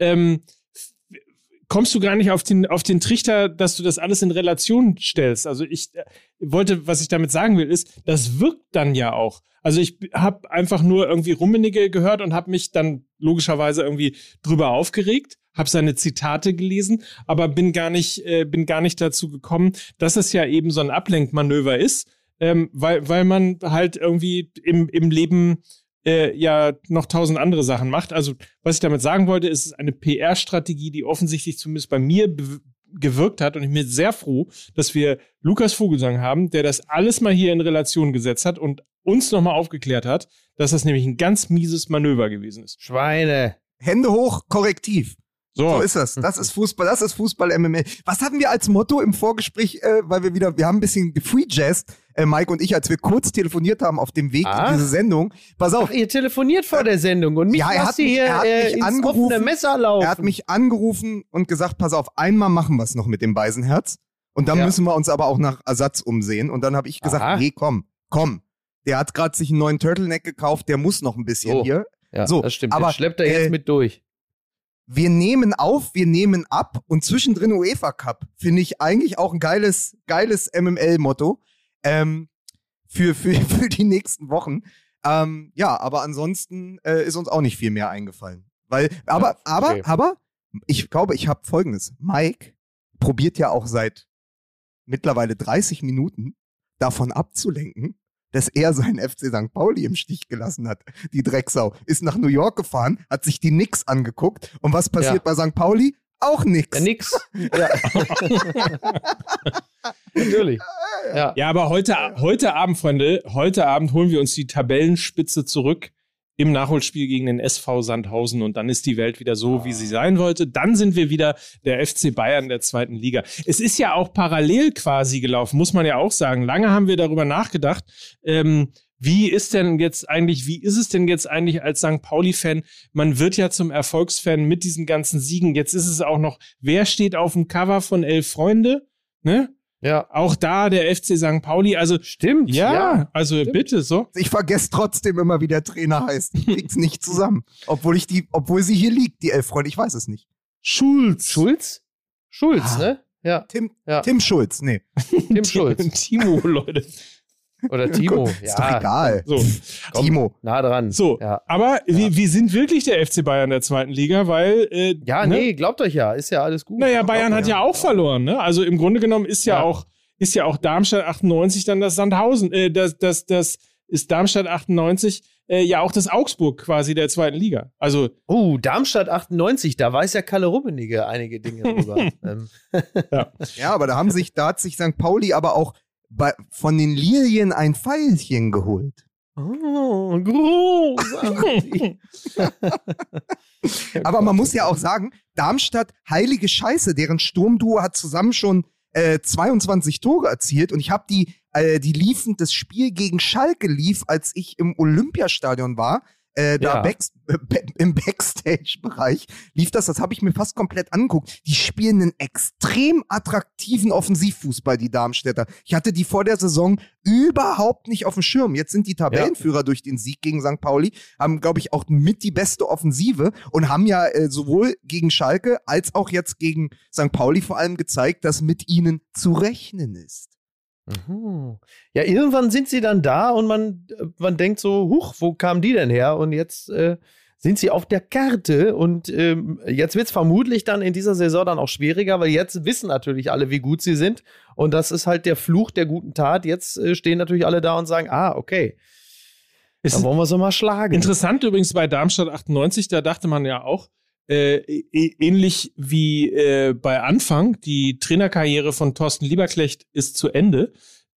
kommst du gar nicht auf den Trichter, dass du das alles in Relation stellst. Also was ich damit sagen will, ist, das wirkt dann ja auch. Also ich habe einfach nur irgendwie Rummenigge gehört und habe mich dann logischerweise irgendwie drüber aufgeregt, habe seine Zitate gelesen, aber bin gar nicht dazu gekommen, dass es ja eben so ein Ablenkmanöver ist, weil man halt irgendwie im Leben noch 1000 andere Sachen macht. Also was ich damit sagen wollte, ist, es ist eine PR-Strategie, die offensichtlich zumindest bei mir gewirkt hat, und ich bin sehr froh, dass wir Lukas Vogelsang haben, der das alles mal hier in Relation gesetzt hat und uns nochmal aufgeklärt hat, dass das nämlich ein ganz mieses Manöver gewesen ist. Schweine. Hände hoch, Korrektiv. So ist das. Das ist Fußball MML. Was hatten wir als Motto im Vorgespräch, weil wir haben ein bisschen gefreejazzed, Mike und ich, als wir kurz telefoniert haben auf dem Weg in diese Sendung. Pass auf. Ach, ihr telefoniert vor der Sendung und mich lasst ihr hier ins offene Messer laufen. Er hat mich angerufen und gesagt, pass auf, einmal machen wir es noch mit dem Beisenherz und dann müssen wir uns aber auch nach Ersatz umsehen. Und dann habe ich gesagt, nee, komm. Der hat gerade sich einen neuen Turtleneck gekauft, der muss noch ein bisschen hier. Ja, so, das stimmt. Aber schleppt er jetzt mit durch. Wir nehmen auf, wir nehmen ab und zwischendrin UEFA Cup. Finde ich eigentlich auch ein geiles MML-Motto. für die nächsten Wochen. Aber ansonsten ist uns auch nicht viel mehr eingefallen. Aber ich glaube, ich habe Folgendes. Mike probiert ja auch seit mittlerweile 30 Minuten davon abzulenken, dass er seinen FC St. Pauli im Stich gelassen hat. Die Drecksau ist nach New York gefahren, hat sich die Knicks angeguckt und was passiert bei St. Pauli? Auch nix. Ja, nix. Ja. Natürlich. Ja, aber heute Abend, Freunde, holen wir uns die Tabellenspitze zurück im Nachholspiel gegen den SV Sandhausen und dann ist die Welt wieder so, wie sie sein wollte. Dann sind wir wieder der FC Bayern der 2. Liga. Es ist ja auch parallel quasi gelaufen, muss man ja auch sagen. Lange haben wir darüber nachgedacht, wie ist es denn jetzt eigentlich als St. Pauli-Fan? Man wird ja zum Erfolgsfan mit diesen ganzen Siegen. Jetzt ist es auch noch, wer steht auf dem Cover von 11 Freunde? Ne? Ja. Auch da der FC St. Pauli, also stimmt. Ja, also stimmt. Bitte so. Ich vergesse trotzdem immer, wie der Trainer heißt. Ich krieg's nicht zusammen. Obwohl sie hier liegt, die 11 Freunde, ich weiß es nicht. Schulz, ne? Ja. Tim Schulz, nee. Tim Schulz. Timo, Leute. Oder Timo. Ist doch egal. So. Komm, Timo. nah dran. So, aber wir sind wirklich der FC Bayern der 2. Liga, weil nee, glaubt euch ja, ist ja alles gut. Naja, Bayern hat ja auch verloren, ne? Also im Grunde genommen ist ja auch Darmstadt 98 dann das Sandhausen, das ist Darmstadt 98 ja auch das Augsburg quasi der 2. Liga. Also Darmstadt 98, da weiß ja Kalle Rummenigge einige Dinge drüber. Ja, aber da hat sich St. Pauli aber auch von den Lilien ein Pfeilchen geholt. Oh, großartig. Aber man muss ja auch sagen, Darmstadt, heilige Scheiße, deren Sturmduo hat zusammen schon 22 Tore erzielt und ich habe die liefen, das Spiel gegen Schalke lief, als ich im Olympiastadion war, im Backstage-Bereich lief das habe ich mir fast komplett angeguckt. Die spielen einen extrem attraktiven Offensivfußball, die Darmstädter. Ich hatte die vor der Saison überhaupt nicht auf dem Schirm. Jetzt sind die Tabellenführer durch den Sieg gegen St. Pauli, haben, glaube ich, auch mit die beste Offensive und haben ja sowohl gegen Schalke als auch jetzt gegen St. Pauli vor allem gezeigt, dass mit ihnen zu rechnen ist. Ja, irgendwann sind sie dann da und man denkt so, huch, wo kamen die denn her? Und jetzt sind sie auf der Karte und jetzt wird es vermutlich dann in dieser Saison dann auch schwieriger, weil jetzt wissen natürlich alle, wie gut sie sind und das ist halt der Fluch der guten Tat. Jetzt stehen natürlich alle da und sagen, okay, dann wollen wir so mal schlagen. Interessant übrigens bei Darmstadt 98, da dachte man ja auch, ähnlich wie bei Anfang, die Trainerkarriere von Thorsten Lieberknecht ist zu Ende.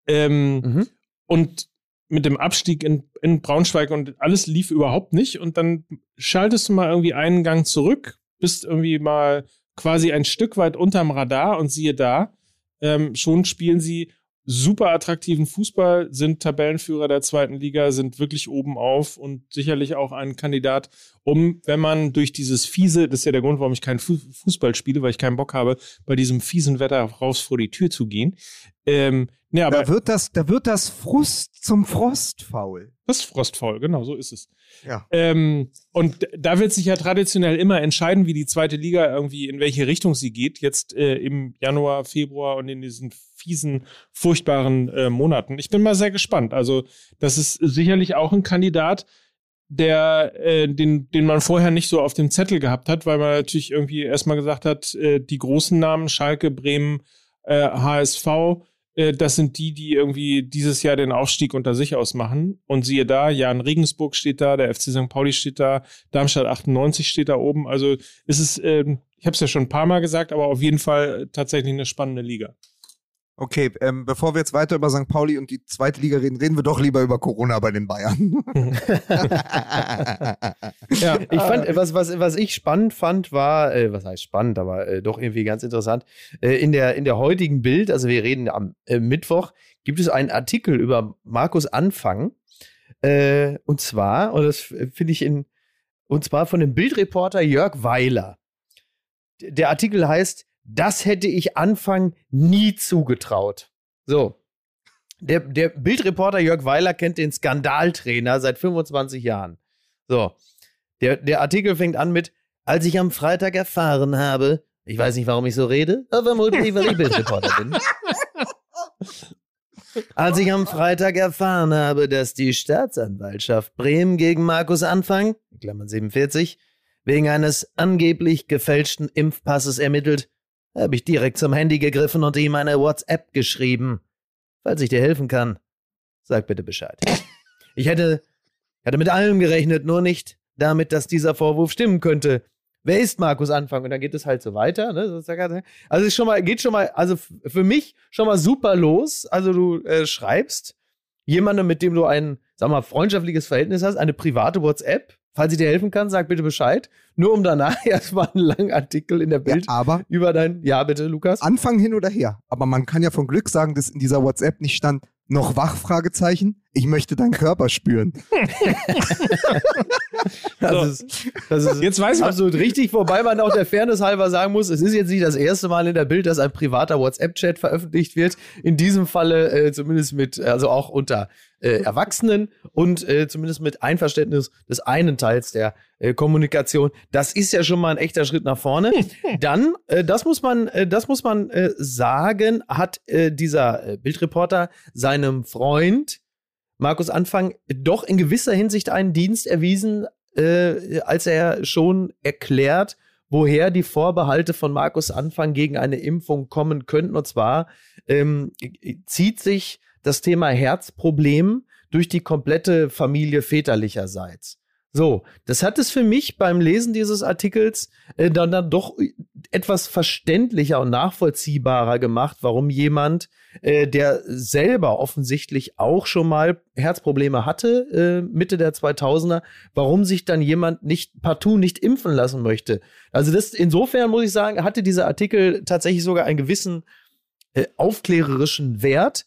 Und mit dem Abstieg in Braunschweig und alles lief überhaupt nicht. Und dann schaltest du mal irgendwie einen Gang zurück, bist irgendwie mal quasi ein Stück weit unterm Radar und siehe da, schon spielen sie super attraktiven Fußball, sind Tabellenführer der 2. Liga, sind wirklich oben auf und sicherlich auch ein Kandidat, wenn man durch dieses fiese, das ist ja der Grund, warum ich keinen Fußball spiele, weil ich keinen Bock habe, bei diesem fiesen Wetter raus vor die Tür zu gehen. Aber da wird das Frust zum Frostfaul. Das ist Frostfaul, genau, so ist es. Ja. Und da wird sich ja traditionell immer entscheiden, wie die 2. Liga irgendwie, in welche Richtung sie geht, jetzt im Januar, Februar und in diesen fiesen, furchtbaren Monaten. Ich bin mal sehr gespannt. Also das ist sicherlich auch ein Kandidat, den man vorher nicht so auf dem Zettel gehabt hat, weil man natürlich irgendwie erstmal gesagt hat, die großen Namen, Schalke, Bremen, HSV, das sind die irgendwie dieses Jahr den Aufstieg unter sich ausmachen. Und siehe da, Jan Regensburg steht da, der FC St. Pauli steht da, Darmstadt 98 steht da oben. Also es ist, ich habe es ja schon ein paar Mal gesagt, aber auf jeden Fall tatsächlich eine spannende Liga. Okay, bevor wir jetzt weiter über St. Pauli und die 2. Liga reden wir doch lieber über Corona bei den Bayern. Ja, ich fand, was ich spannend fand, war, was heißt spannend, aber doch irgendwie ganz interessant, in der heutigen Bild, also wir reden am Mittwoch, gibt es einen Artikel über Markus Anfang, und zwar, und das finde ich und zwar von dem Bildreporter Jörg Weiler. Der Artikel heißt, das hätte ich Anfang nie zugetraut. So. Der Bildreporter Jörg Weiler kennt den Skandaltrainer seit 25 Jahren. So. Der Artikel fängt an mit, als ich am Freitag erfahren habe, ich weiß nicht, warum ich so rede, aber vermutlich, weil ich Bildreporter bin. Als ich am Freitag erfahren habe, dass die Staatsanwaltschaft Bremen gegen Markus Anfang, in Klammern 47, wegen eines angeblich gefälschten Impfpasses ermittelt, habe ich direkt zum Handy gegriffen und ihm eine WhatsApp geschrieben. Falls ich dir helfen kann, sag bitte Bescheid. Ich hatte mit allem gerechnet, nur nicht damit, dass dieser Vorwurf stimmen könnte. Wer ist Markus Anfang? Und dann geht es halt so weiter. Ne? Also es geht schon mal, also für mich schon mal super los. Also du schreibst jemandem, mit dem du ein, sag mal, freundschaftliches Verhältnis hast, eine private WhatsApp. Falls ich dir helfen kann, sag bitte Bescheid. Nur um danach erstmal einen langen Artikel in der Bild über dein, ja bitte Lukas. Anfang hin oder her. Aber man kann ja von Glück sagen, dass in dieser WhatsApp nicht stand, noch wach, Fragezeichen, ich möchte deinen Körper spüren. Das ist jetzt weiß man absolut richtig, wobei man auch der Fairness halber sagen muss, es ist jetzt nicht das erste Mal in der Bild, dass ein privater WhatsApp-Chat veröffentlicht wird. In diesem Falle zumindest also auch unter Erwachsenen und zumindest mit Einverständnis des einen Teils der Kommunikation. Das ist ja schon mal ein echter Schritt nach vorne. Dann, das muss man sagen, hat dieser Bildreporter seinem Freund Markus Anfang doch in gewisser Hinsicht einen Dienst erwiesen, als er schon erklärt, woher die Vorbehalte von Markus Anfang gegen eine Impfung kommen könnten. Und zwar zieht sich das Thema Herzproblem durch die komplette Familie väterlicherseits. So, das hat es für mich beim Lesen dieses Artikels dann doch etwas verständlicher und nachvollziehbarer gemacht, warum jemand, der selber offensichtlich auch schon mal Herzprobleme hatte, Mitte der 2000er, warum sich dann jemand partout nicht impfen lassen möchte. Also insofern muss ich sagen, hatte dieser Artikel tatsächlich sogar einen gewissen aufklärerischen Wert.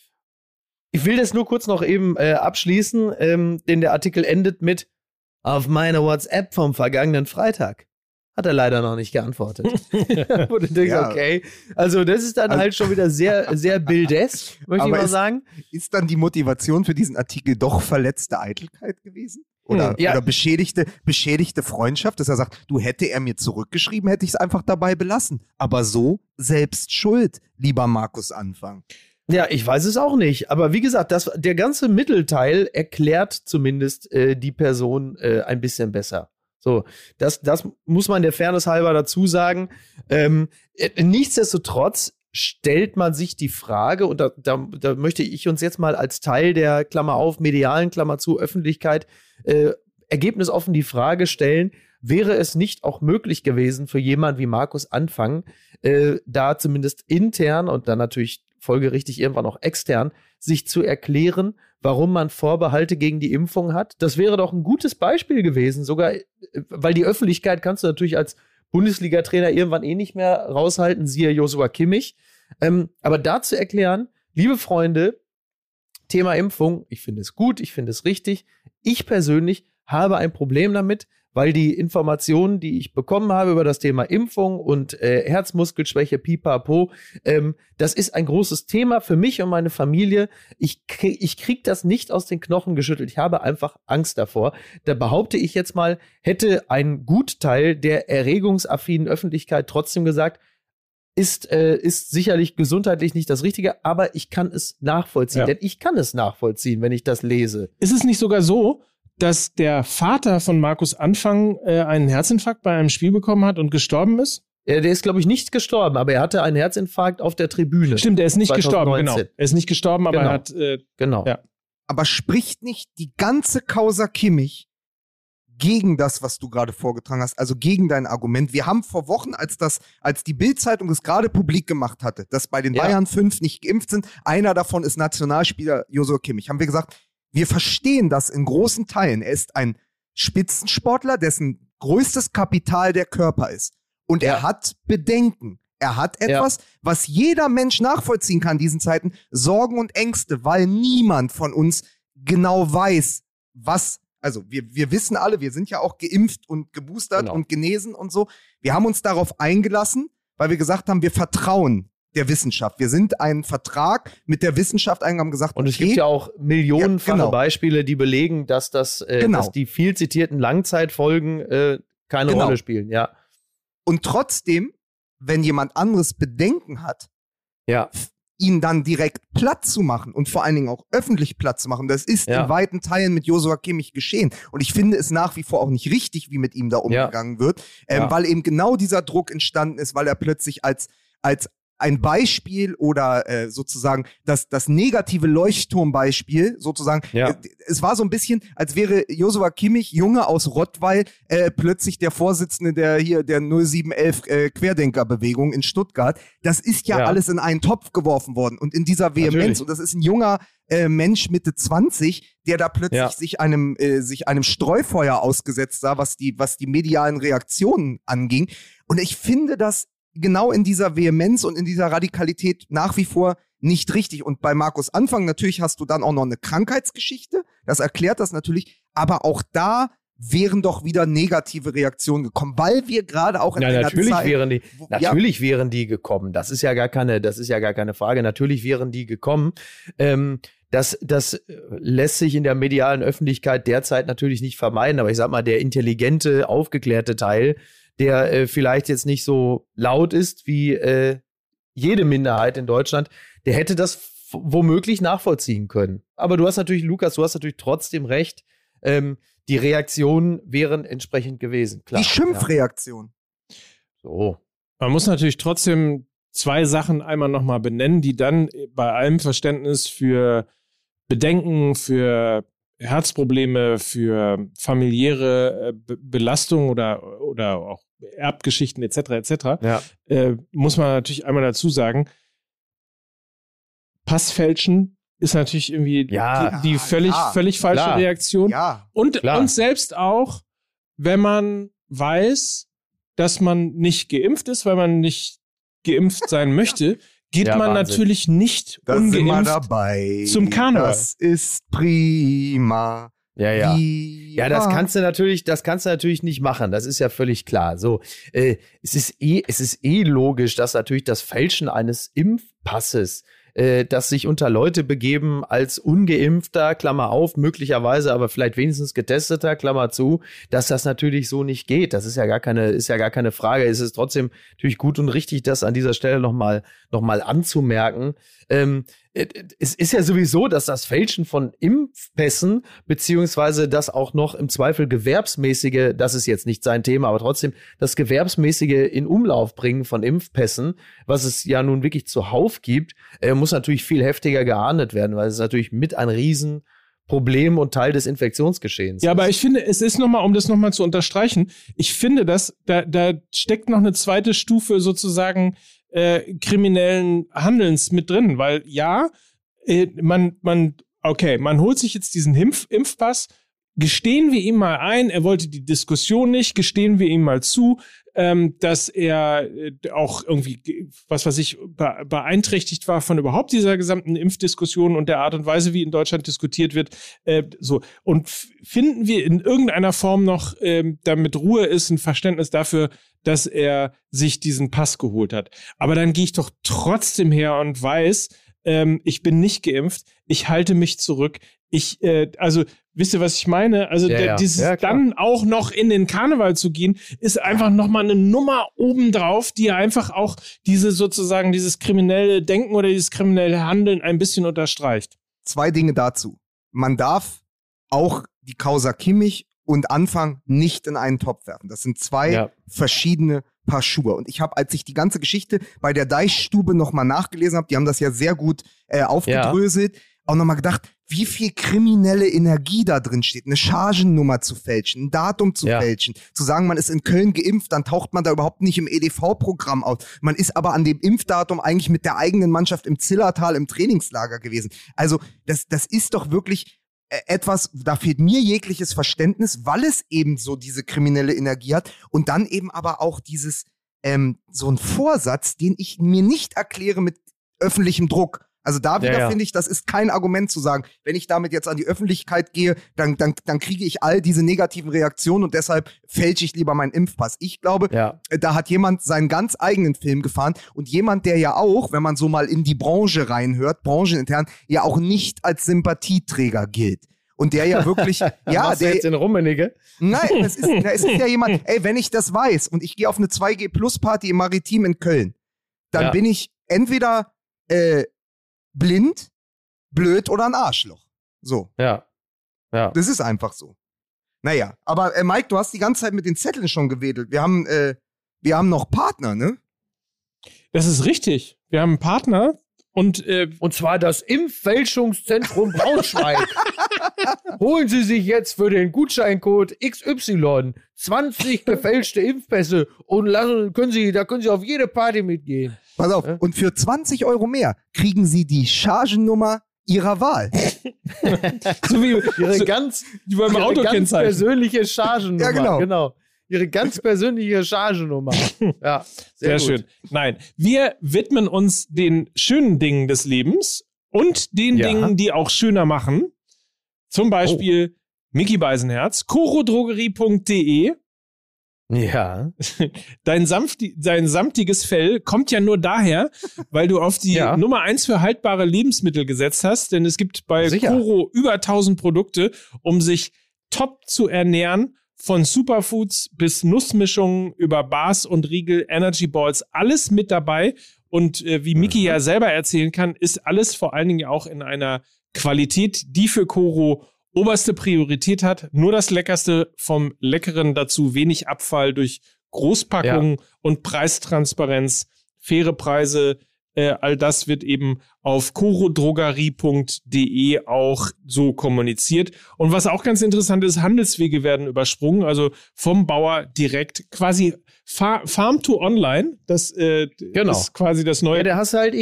Ich will das nur kurz noch eben abschließen, denn der Artikel endet mit: Auf meine WhatsApp vom vergangenen Freitag hat er leider noch nicht geantwortet. Wo du denkst, okay, also das ist dann halt schon wieder sehr, sehr bildesk, möchte ich mal sagen. Ist dann die Motivation für diesen Artikel doch verletzte Eitelkeit gewesen? Oder beschädigte Freundschaft, dass er sagt, hätte er mir zurückgeschrieben, hätte ich es einfach dabei belassen. Aber so selbst schuld, lieber Markus Anfang. Ja, ich weiß es auch nicht. Aber wie gesagt, der ganze Mittelteil erklärt zumindest die Person ein bisschen besser. So, das muss man der Fairness halber dazu sagen. Nichtsdestotrotz stellt man sich die Frage, und da möchte ich uns jetzt mal als Teil der, Klammer auf, medialen, Klammer zu, Öffentlichkeit, ergebnisoffen die Frage stellen, wäre es nicht auch möglich gewesen für jemanden wie Markus Anfang, da zumindest intern und dann natürlich folgerichtig irgendwann auch extern, sich zu erklären, warum man Vorbehalte gegen die Impfung hat. Das wäre doch ein gutes Beispiel gewesen, sogar, weil die Öffentlichkeit kannst du natürlich als Bundesliga-Trainer irgendwann nicht mehr raushalten, siehe Joshua Kimmich. Aber da zu erklären, liebe Freunde, Thema Impfung, ich finde es gut, ich finde es richtig. Ich persönlich habe ein Problem damit, weil die Informationen, die ich bekommen habe über das Thema Impfung und Herzmuskelschwäche, pipapo, das ist ein großes Thema für mich und meine Familie. Ich krieg das nicht aus den Knochen geschüttelt. Ich habe einfach Angst davor. Da behaupte ich jetzt mal, hätte ein Gutteil der erregungsaffinen Öffentlichkeit trotzdem gesagt, ist sicherlich gesundheitlich nicht das Richtige, aber ich kann es nachvollziehen. Ja. Denn ich kann es nachvollziehen, wenn ich das lese. Ist es nicht sogar so, dass der Vater von Markus Anfang einen Herzinfarkt bei einem Spiel bekommen hat und gestorben ist? Der ist, glaube ich, nicht gestorben, aber er hatte einen Herzinfarkt auf der Tribüne. Stimmt, er ist nicht 2019. Gestorben, genau. Er ist nicht gestorben, aber genau. Er hat... genau. Ja. Aber spricht nicht die ganze Causa Kimmich gegen das, was du gerade vorgetragen hast, also gegen dein Argument? Wir haben vor Wochen, als die Bild-Zeitung es gerade publik gemacht hatte, dass bei den Bayern 5 nicht geimpft sind, einer davon ist Nationalspieler Joshua Kimmich, haben wir gesagt, wir verstehen das in großen Teilen. Er ist ein Spitzensportler, dessen größtes Kapital der Körper ist. Und er hat Bedenken. Er hat etwas, was jeder Mensch nachvollziehen kann in diesen Zeiten, Sorgen und Ängste, weil niemand von uns genau weiß, was, also wir wissen alle, wir sind ja auch geimpft und geboostert und genesen und so. Wir haben uns darauf eingelassen, weil wir gesagt haben, wir vertrauen der Wissenschaft. Wir sind einen Vertrag mit der Wissenschaft eingegangen, gesagt, und es gibt ja auch millionenfache Beispiele, die belegen, dass dass die viel zitierten Langzeitfolgen keine Rolle spielen. Ja. Und trotzdem, wenn jemand anderes Bedenken hat, ihn dann direkt platt zu machen und vor allen Dingen auch öffentlich platt zu machen, das ist in weiten Teilen mit Joshua Kimmich geschehen. Und ich finde es nach wie vor auch nicht richtig, wie mit ihm da umgegangen wird, weil eben genau dieser Druck entstanden ist, weil er plötzlich als ein Beispiel oder sozusagen das negative Leuchtturmbeispiel sozusagen. Es war so ein bisschen, als wäre Joshua Kimmich, Junge aus Rottweil, plötzlich der Vorsitzende der 0711 Querdenkerbewegung in Stuttgart. Das ist ja alles in einen Topf geworfen worden. Und in dieser Vehemenz, natürlich. Und das ist ein junger Mensch Mitte 20, der da plötzlich sich einem Streufeuer ausgesetzt sah, was die medialen Reaktionen anging. Und ich finde das genau in dieser Vehemenz und in dieser Radikalität nach wie vor nicht richtig. Und bei Markus Anfang natürlich hast du dann auch noch eine Krankheitsgeschichte, das erklärt das natürlich, aber auch da wären doch wieder negative Reaktionen gekommen, weil wir gerade auch in einer Zeit... Natürlich wären die gekommen, das ist ja gar keine Frage, natürlich wären die gekommen. Das lässt sich in der medialen Öffentlichkeit derzeit natürlich nicht vermeiden, aber ich sag mal, der intelligente, aufgeklärte Teil, der vielleicht jetzt nicht so laut ist wie jede Minderheit in Deutschland, der hätte das womöglich nachvollziehen können. Aber du hast natürlich, Lukas, trotzdem recht, die Reaktionen wären entsprechend gewesen. Klar, die Schimpfreaktion. Ja. So. Man muss natürlich trotzdem 2 Sachen einmal nochmal benennen, die dann bei allem Verständnis für Bedenken, für Herzprobleme, für familiäre Belastung oder auch Erbgeschichten etc. Muss man natürlich einmal dazu sagen, Passfälschen ist natürlich irgendwie die völlig falsche Reaktion. Ja, und selbst auch, wenn man weiß, dass man nicht geimpft ist, weil man nicht geimpft sein möchte, geht man natürlich nicht ungeimpft zum Karneval. Das ist prima. Ja, das kannst du natürlich nicht machen. Das ist ja völlig klar. So, es ist logisch, dass natürlich das Fälschen eines Impfpasses, das sich unter Leute begeben als Ungeimpfter, Klammer auf, möglicherweise aber vielleicht wenigstens Getesteter, Klammer zu, dass das natürlich so nicht geht. Das ist ja gar keine Frage. Es ist trotzdem natürlich gut und richtig, das an dieser Stelle noch mal anzumerken. Es ist ja sowieso, dass das Fälschen von Impfpässen, beziehungsweise das auch noch im Zweifel gewerbsmäßige, das ist jetzt nicht sein Thema, aber trotzdem das gewerbsmäßige in Umlauf bringen von Impfpässen, was es ja nun wirklich zuhauf gibt, muss natürlich viel heftiger geahndet werden, weil es natürlich mit ein Riesenproblem und Teil des Infektionsgeschehens. Ja, aber ich finde, es ist nochmal, um das nochmal zu unterstreichen, ich finde, dass da steckt noch eine zweite Stufe sozusagen kriminellen Handelns mit drin, weil man holt sich jetzt diesen Impfpass, gestehen wir ihm mal ein, er wollte die Diskussion nicht, gestehen wir ihm mal zu, dass er auch irgendwie, was weiß ich, beeinträchtigt war von überhaupt dieser gesamten Impfdiskussion und der Art und Weise, wie in Deutschland diskutiert wird. Und finden wir in irgendeiner Form noch, damit Ruhe ist, ein Verständnis dafür, dass er sich diesen Pass geholt hat. Aber dann gehe ich doch trotzdem her und weiß, ich bin nicht geimpft, ich halte mich zurück. Wisst ihr, was ich meine? Also dann auch noch in den Karneval zu gehen, ist einfach nochmal eine Nummer obendrauf, die einfach auch dieses kriminelle Denken oder dieses kriminelle Handeln ein bisschen unterstreicht. 2 Dinge dazu. Man darf auch die Causa Kimmich und Anfang nicht in einen Topf werfen. Das sind 2 verschiedene Paar Schuhe. Und ich habe, als ich die ganze Geschichte bei der Deichstube nochmal nachgelesen habe, die haben das ja sehr gut aufgedröselt, auch nochmal gedacht, wie viel kriminelle Energie da drin steht, eine Chargennummer zu fälschen, ein Datum zu fälschen, zu sagen, man ist in Köln geimpft, dann taucht man da überhaupt nicht im EDV-Programm auf. Man ist aber an dem Impfdatum eigentlich mit der eigenen Mannschaft im Zillertal im Trainingslager gewesen. Also das ist doch wirklich etwas, da fehlt mir jegliches Verständnis, weil es eben so diese kriminelle Energie hat und dann eben aber auch dieses, so ein Vorsatz, den ich mir nicht erkläre mit öffentlichem Druck. Also da wieder finde ich, das ist kein Argument zu sagen, wenn ich damit jetzt an die Öffentlichkeit gehe, dann kriege ich all diese negativen Reaktionen und deshalb fälsche ich lieber meinen Impfpass. Ich glaube, da hat jemand seinen ganz eigenen Film gefahren und jemand, der ja auch, wenn man so mal in die Branche reinhört, branchenintern, ja auch nicht als Sympathieträger gilt. Und der ja wirklich, der jetzt in Rummenigge? Nein, es ist ja jemand, wenn ich das weiß und ich gehe auf eine 2G-Plus-Party im Maritim in Köln, dann bin ich entweder blind, blöd oder ein Arschloch. So. Ja. Das ist einfach so. Naja, aber Mike, du hast die ganze Zeit mit den Zetteln schon gewedelt. Wir haben noch Partner, ne? Das ist richtig. Wir haben einen Partner und zwar das Impffälschungszentrum Braunschweig. Holen Sie sich jetzt für den Gutscheincode XY 20 gefälschte Impfpässe und können Sie auf jede Party mitgehen. Pass auf, und für 20 € mehr kriegen Sie die Chargennummer Ihrer Wahl. so wie Ihre ganz persönliche Chargennummer. Ja, genau. Ihre ganz persönliche Chargennummer. Ja, sehr schön. Nein, wir widmen uns den schönen Dingen des Lebens und den Dingen, die auch schöner machen. Zum Beispiel Micky Beisenherz, chorodrogerie.de. Ja. Dein samtiges Fell kommt ja nur daher, weil du auf die Nummer 1 für haltbare Lebensmittel gesetzt hast, denn es gibt bei Choro über 1000 Produkte, um sich top zu ernähren, von Superfoods bis Nussmischungen über Bars und Riegel, Energy Balls, alles mit dabei. Und wie Micky ja selber erzählen kann, ist alles vor allen Dingen auch in einer Qualität, die für Choro oberste Priorität hat. Nur das Leckerste vom Leckeren, dazu wenig Abfall durch Großpackungen und Preistransparenz, faire Preise. All das wird eben auf chorodrogerie.de auch so kommuniziert. Und was auch ganz interessant ist, Handelswege werden übersprungen, also vom Bauer direkt quasi Farm to Online. Das ist quasi das Neue. Ja, da hast du halt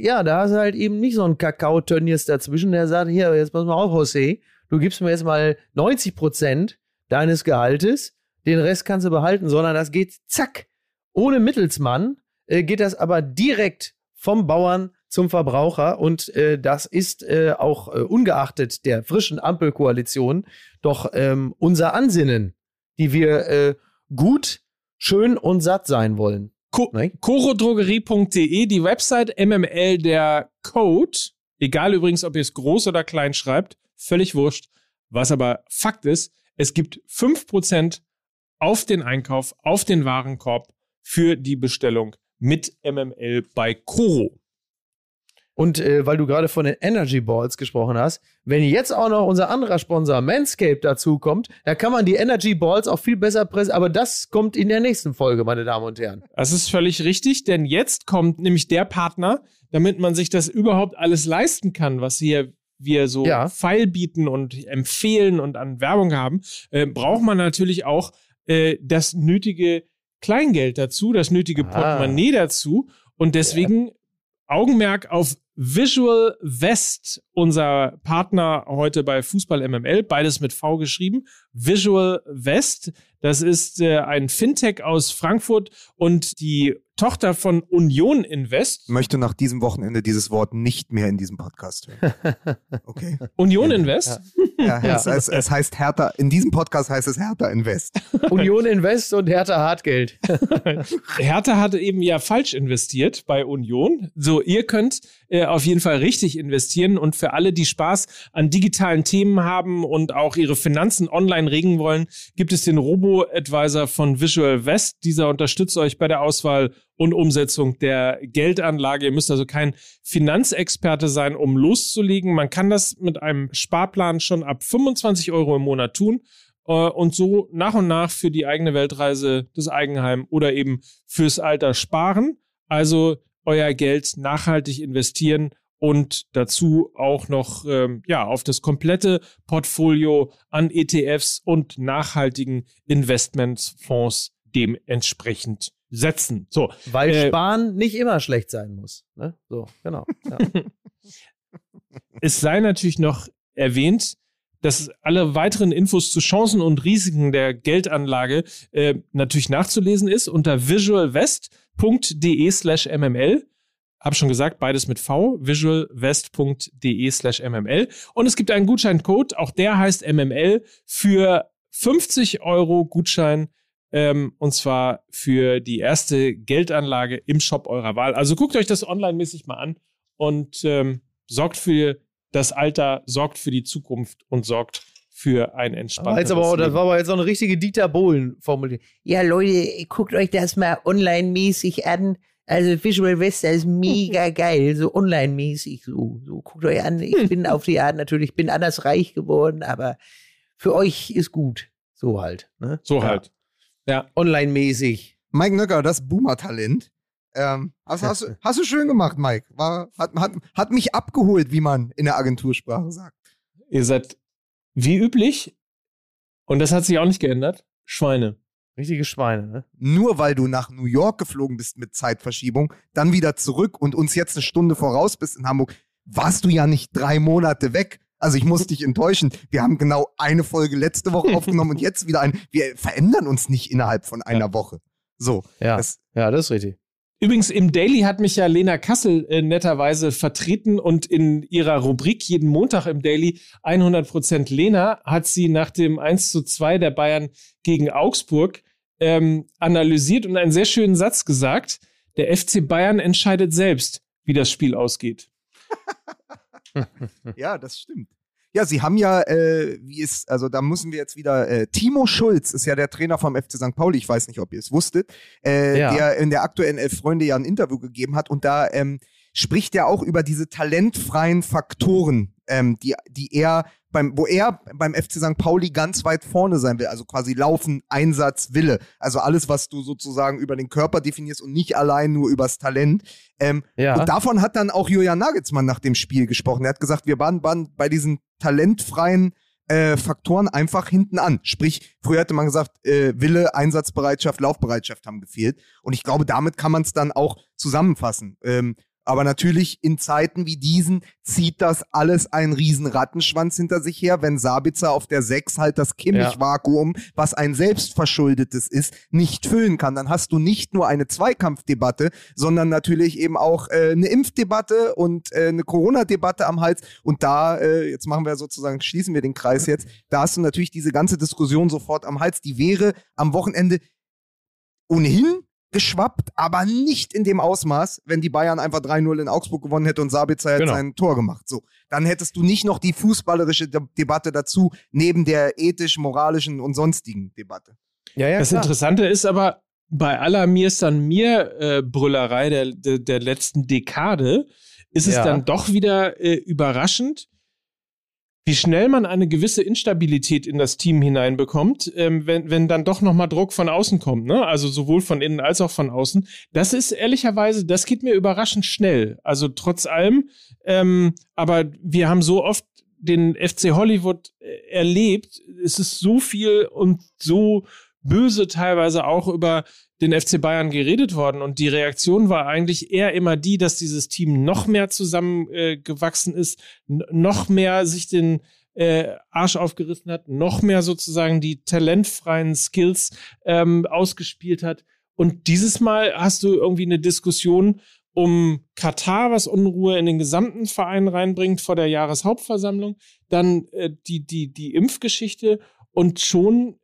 eben nicht so einen Kakao-Tönnies dazwischen, der sagt, hier, jetzt pass mal auf, José, du gibst mir jetzt mal 90% deines Gehaltes, den Rest kannst du behalten, sondern das geht zack, ohne Mittelsmann, geht das aber direkt vom Bauern zum Verbraucher und das ist auch ungeachtet der frischen Ampelkoalition doch unser Ansinnen, die wir gut, schön und satt sein wollen. chorodrogerie.de, die Website, MML, der Code, egal übrigens, ob ihr es groß oder klein schreibt, völlig wurscht. Was aber Fakt ist, es gibt 5% auf den Einkauf, auf den Warenkorb für die Bestellung mit MML bei Choro. Und weil du gerade von den Energy Balls gesprochen hast, wenn jetzt auch noch unser anderer Sponsor Manscaped dazu kommt, da kann man die Energy Balls auch viel besser pressen, aber das kommt in der nächsten Folge, meine Damen und Herren. Das ist völlig richtig, denn jetzt kommt nämlich der Partner, damit man sich das überhaupt alles leisten kann, was wir so feilbieten und empfehlen und an Werbung haben, braucht man natürlich auch das nötige Kleingeld dazu, das nötige Portemonnaie dazu und deswegen Augenmerk auf Visual West, unser Partner heute bei Fußball MML, beides mit V geschrieben. Visual West, das ist ein Fintech aus Frankfurt und die Tochter von Union Invest. Ich möchte nach diesem Wochenende dieses Wort nicht mehr in diesem Podcast hören. Okay. Union Invest? Ja, es heißt Hertha, in diesem Podcast heißt es Hertha Invest. Union Invest und Hertha Hartgeld. Hertha hatte eben ja falsch investiert bei Union. So, ihr könnt auf jeden Fall richtig investieren und für alle, die Spaß an digitalen Themen haben und auch ihre Finanzen online regeln wollen, gibt es den Robo-Advisor von Visual West. Dieser unterstützt euch bei der Auswahl und Umsetzung der Geldanlage. Ihr müsst also kein Finanzexperte sein, um loszulegen. Man kann das mit einem Sparplan schon ab 25 € im Monat tun und so nach und nach für die eigene Weltreise, das Eigenheim oder eben fürs Alter sparen. Also euer Geld nachhaltig investieren und dazu auch noch auf das komplette Portfolio an ETFs und nachhaltigen Investmentfonds dementsprechend setzen. So, weil Sparen nicht immer schlecht sein muss. Ne? So, genau. Ja. Es sei natürlich noch erwähnt, dass alle weiteren Infos zu Chancen und Risiken der Geldanlage natürlich nachzulesen ist unter visualwest.de/mml. Hab schon gesagt, beides mit V, visualwest.de/mml. Und es gibt einen Gutscheincode, auch der heißt MML, für 50 € Gutschein, und zwar für die erste Geldanlage im Shop eurer Wahl. Also guckt euch das online-mäßig mal an und sorgt für das Alter, sorgt für die Zukunft und sorgt für ein entspanntes Das war aber jetzt so eine richtige Dieter Bohlen-Formulierung. Ja, Leute, guckt euch das mal online-mäßig an. Also Visual Wester ist mega geil, so online-mäßig, so guckt euch an, ich bin auf die Art natürlich, bin anders reich geworden, aber für euch ist gut. So halt. Ne? So halt. Ja. Online-mäßig. Mike Nöcker, das Boomer-Talent. Hast du schön gemacht, Mike. Hat mich abgeholt, wie man in der Agentursprache sagt. Ihr seid wie üblich, und das hat sich auch nicht geändert, Schweine. Richtige Schweine, ne? Nur weil du nach New York geflogen bist mit Zeitverschiebung, dann wieder zurück und uns jetzt eine Stunde voraus bist in Hamburg, warst du ja nicht 3 Monate weg. Also ich muss dich enttäuschen. Wir haben genau eine Folge letzte Woche aufgenommen und jetzt wieder eine. Wir verändern uns nicht innerhalb von einer Woche. So. Ja, das ist richtig. Übrigens, im Daily hat mich ja Lena Kassel netterweise vertreten und in ihrer Rubrik jeden Montag im Daily 100% Lena hat sie nach dem 1:2 der Bayern gegen Augsburg analysiert und einen sehr schönen Satz gesagt. Der FC Bayern entscheidet selbst, wie das Spiel ausgeht. Ja, das stimmt. Ja, sie haben ja, da müssen wir jetzt wieder, Timo Schulz ist ja der Trainer vom FC St. Pauli, ich weiß nicht, ob ihr es wusstet, der in der aktuellen 11 Freunde ja ein Interview gegeben hat und da spricht er auch über diese talentfreien Faktoren, wo er beim FC St. Pauli ganz weit vorne sein will, also quasi Laufen, Einsatz, Wille, also alles, was du sozusagen über den Körper definierst und nicht allein nur übers Talent. Und davon hat dann auch Julian Nagelsmann nach dem Spiel gesprochen. Er hat gesagt, wir waren bei diesen talentfreien Faktoren einfach hinten an. Sprich, früher hätte man gesagt, Wille, Einsatzbereitschaft, Laufbereitschaft haben gefehlt. Und ich glaube, damit kann man es dann auch zusammenfassen. Aber natürlich in Zeiten wie diesen zieht das alles einen riesen Rattenschwanz hinter sich her, wenn Sabitzer auf der 6 halt das Kimmich-Vakuum, was ein selbstverschuldetes ist, nicht füllen kann. Dann hast du nicht nur eine Zweikampfdebatte, sondern natürlich eben auch eine Impfdebatte und eine Corona-Debatte am Hals. Und da, jetzt schließen wir den Kreis jetzt, da hast du natürlich diese ganze Diskussion sofort am Hals. Die wäre am Wochenende ohnehin geschwappt, aber nicht in dem Ausmaß, wenn die Bayern einfach 3-0 in Augsburg gewonnen hätte und Sabitzer hätte sein Tor gemacht. So, dann hättest du nicht noch die fußballerische Debatte dazu, neben der ethisch-moralischen und sonstigen Debatte. Ja, das Interessante ist aber, bei aller Mir-San-Mir-Brüllerei der letzten Dekade ist es dann doch wieder überraschend, wie schnell man eine gewisse Instabilität in das Team hineinbekommt, wenn dann doch nochmal Druck von außen kommt, ne? Also sowohl von innen als auch von außen. Das ist ehrlicherweise, das geht mir überraschend schnell. Also trotz allem, aber wir haben so oft den FC Hollywood erlebt. Es ist so viel und so böse teilweise auch über den FC Bayern geredet worden und die Reaktion war eigentlich eher immer die, dass dieses Team noch mehr zusammengewachsen ist, noch mehr sich den Arsch aufgerissen hat, noch mehr sozusagen die talentfreien Skills ausgespielt hat. Und dieses Mal hast du irgendwie eine Diskussion um Katar, was Unruhe in den gesamten Verein reinbringt vor der Jahreshauptversammlung, dann die Impfgeschichte und schon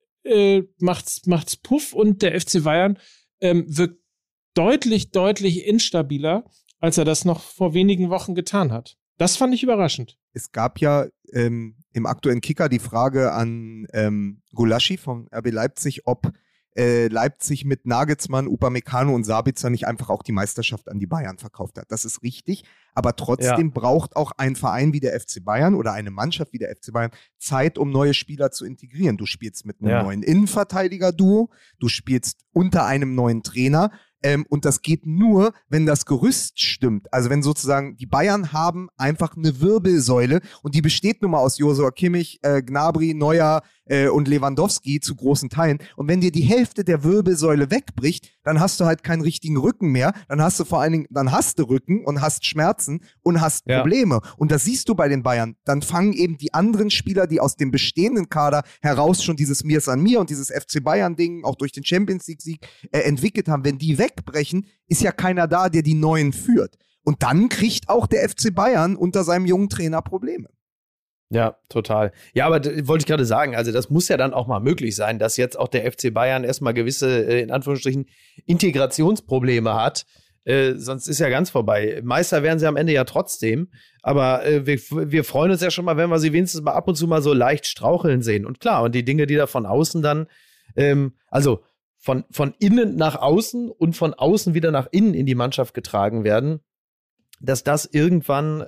macht's Puff und der FC Bayern wirkt deutlich instabiler, als er das noch vor wenigen Wochen getan hat. Das fand ich überraschend. Es gab ja im aktuellen Kicker die Frage an Gulaschi vom RB Leipzig, ob Leipzig mit Nagelsmann, Upamecano und Sabitzer nicht einfach auch die Meisterschaft an die Bayern verkauft hat. Das ist richtig, aber trotzdem braucht auch ein Verein wie der FC Bayern oder eine Mannschaft wie der FC Bayern Zeit, um neue Spieler zu integrieren. Du spielst mit einem neuen Innenverteidiger-Duo, du spielst unter einem neuen Trainer. Und das geht nur, wenn das Gerüst stimmt. Also wenn sozusagen die Bayern haben einfach eine Wirbelsäule und die besteht nun mal aus Joshua Kimmich, Gnabry, Neuer und Lewandowski zu großen Teilen. Und wenn dir die Hälfte der Wirbelsäule wegbricht, dann hast du halt keinen richtigen Rücken mehr. Dann hast du vor allen Dingen, dann hast du Rücken und hast Schmerzen und hast Probleme. Und das siehst du bei den Bayern. Dann fangen eben die anderen Spieler, die aus dem bestehenden Kader heraus schon dieses Mir San Mir und dieses FC Bayern-Ding auch durch den Champions-League-Sieg entwickelt haben. Wenn die wegbrechen, ist ja keiner da, der die Neuen führt. Und dann kriegt auch der FC Bayern unter seinem jungen Trainer Probleme. Ja, total. Ja, aber wollte ich gerade sagen, also das muss ja dann auch mal möglich sein, dass jetzt auch der FC Bayern erstmal gewisse, in Anführungsstrichen, Integrationsprobleme hat. Sonst ist ja ganz vorbei. Meister werden sie am Ende ja trotzdem. Aber wir freuen uns ja schon mal, wenn wir sie wenigstens mal ab und zu mal so leicht straucheln sehen. Und klar, und die Dinge, die da von außen dann, also von innen nach außen und von außen wieder nach innen in die Mannschaft getragen werden, dass das irgendwann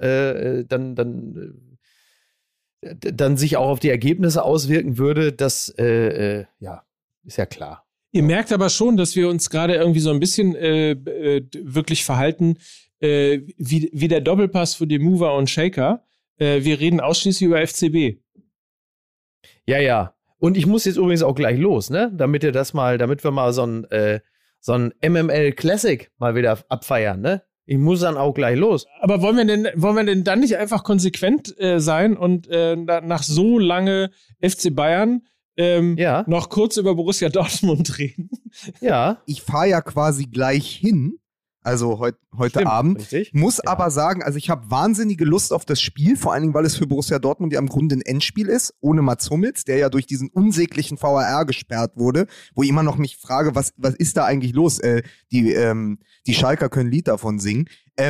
dann sich auch auf die Ergebnisse auswirken würde, das ist ja klar. Ihr merkt aber schon, dass wir uns gerade irgendwie so ein bisschen wirklich verhalten wie der Doppelpass für den Mover und Shaker. Wir reden ausschließlich über FCB. Ja. Und ich muss jetzt übrigens auch gleich los, ne? Damit wir mal so ein MML Classic mal wieder abfeiern, ne? Ich muss dann auch gleich los. Aber wollen wir denn dann nicht einfach konsequent sein und nach so lange FC Bayern noch kurz über Borussia Dortmund reden? Ja. Ich fahre ja quasi gleich hin, also heute Abend. Richtig. Muss aber sagen, also ich habe wahnsinnige Lust auf das Spiel, vor allen Dingen, weil es für Borussia Dortmund ja im Grunde ein Endspiel ist, ohne Mats Hummels, der ja durch diesen unsäglichen VAR gesperrt wurde, wo ich immer noch mich frage, was ist da eigentlich los? Die Schalker können ein Lied davon singen.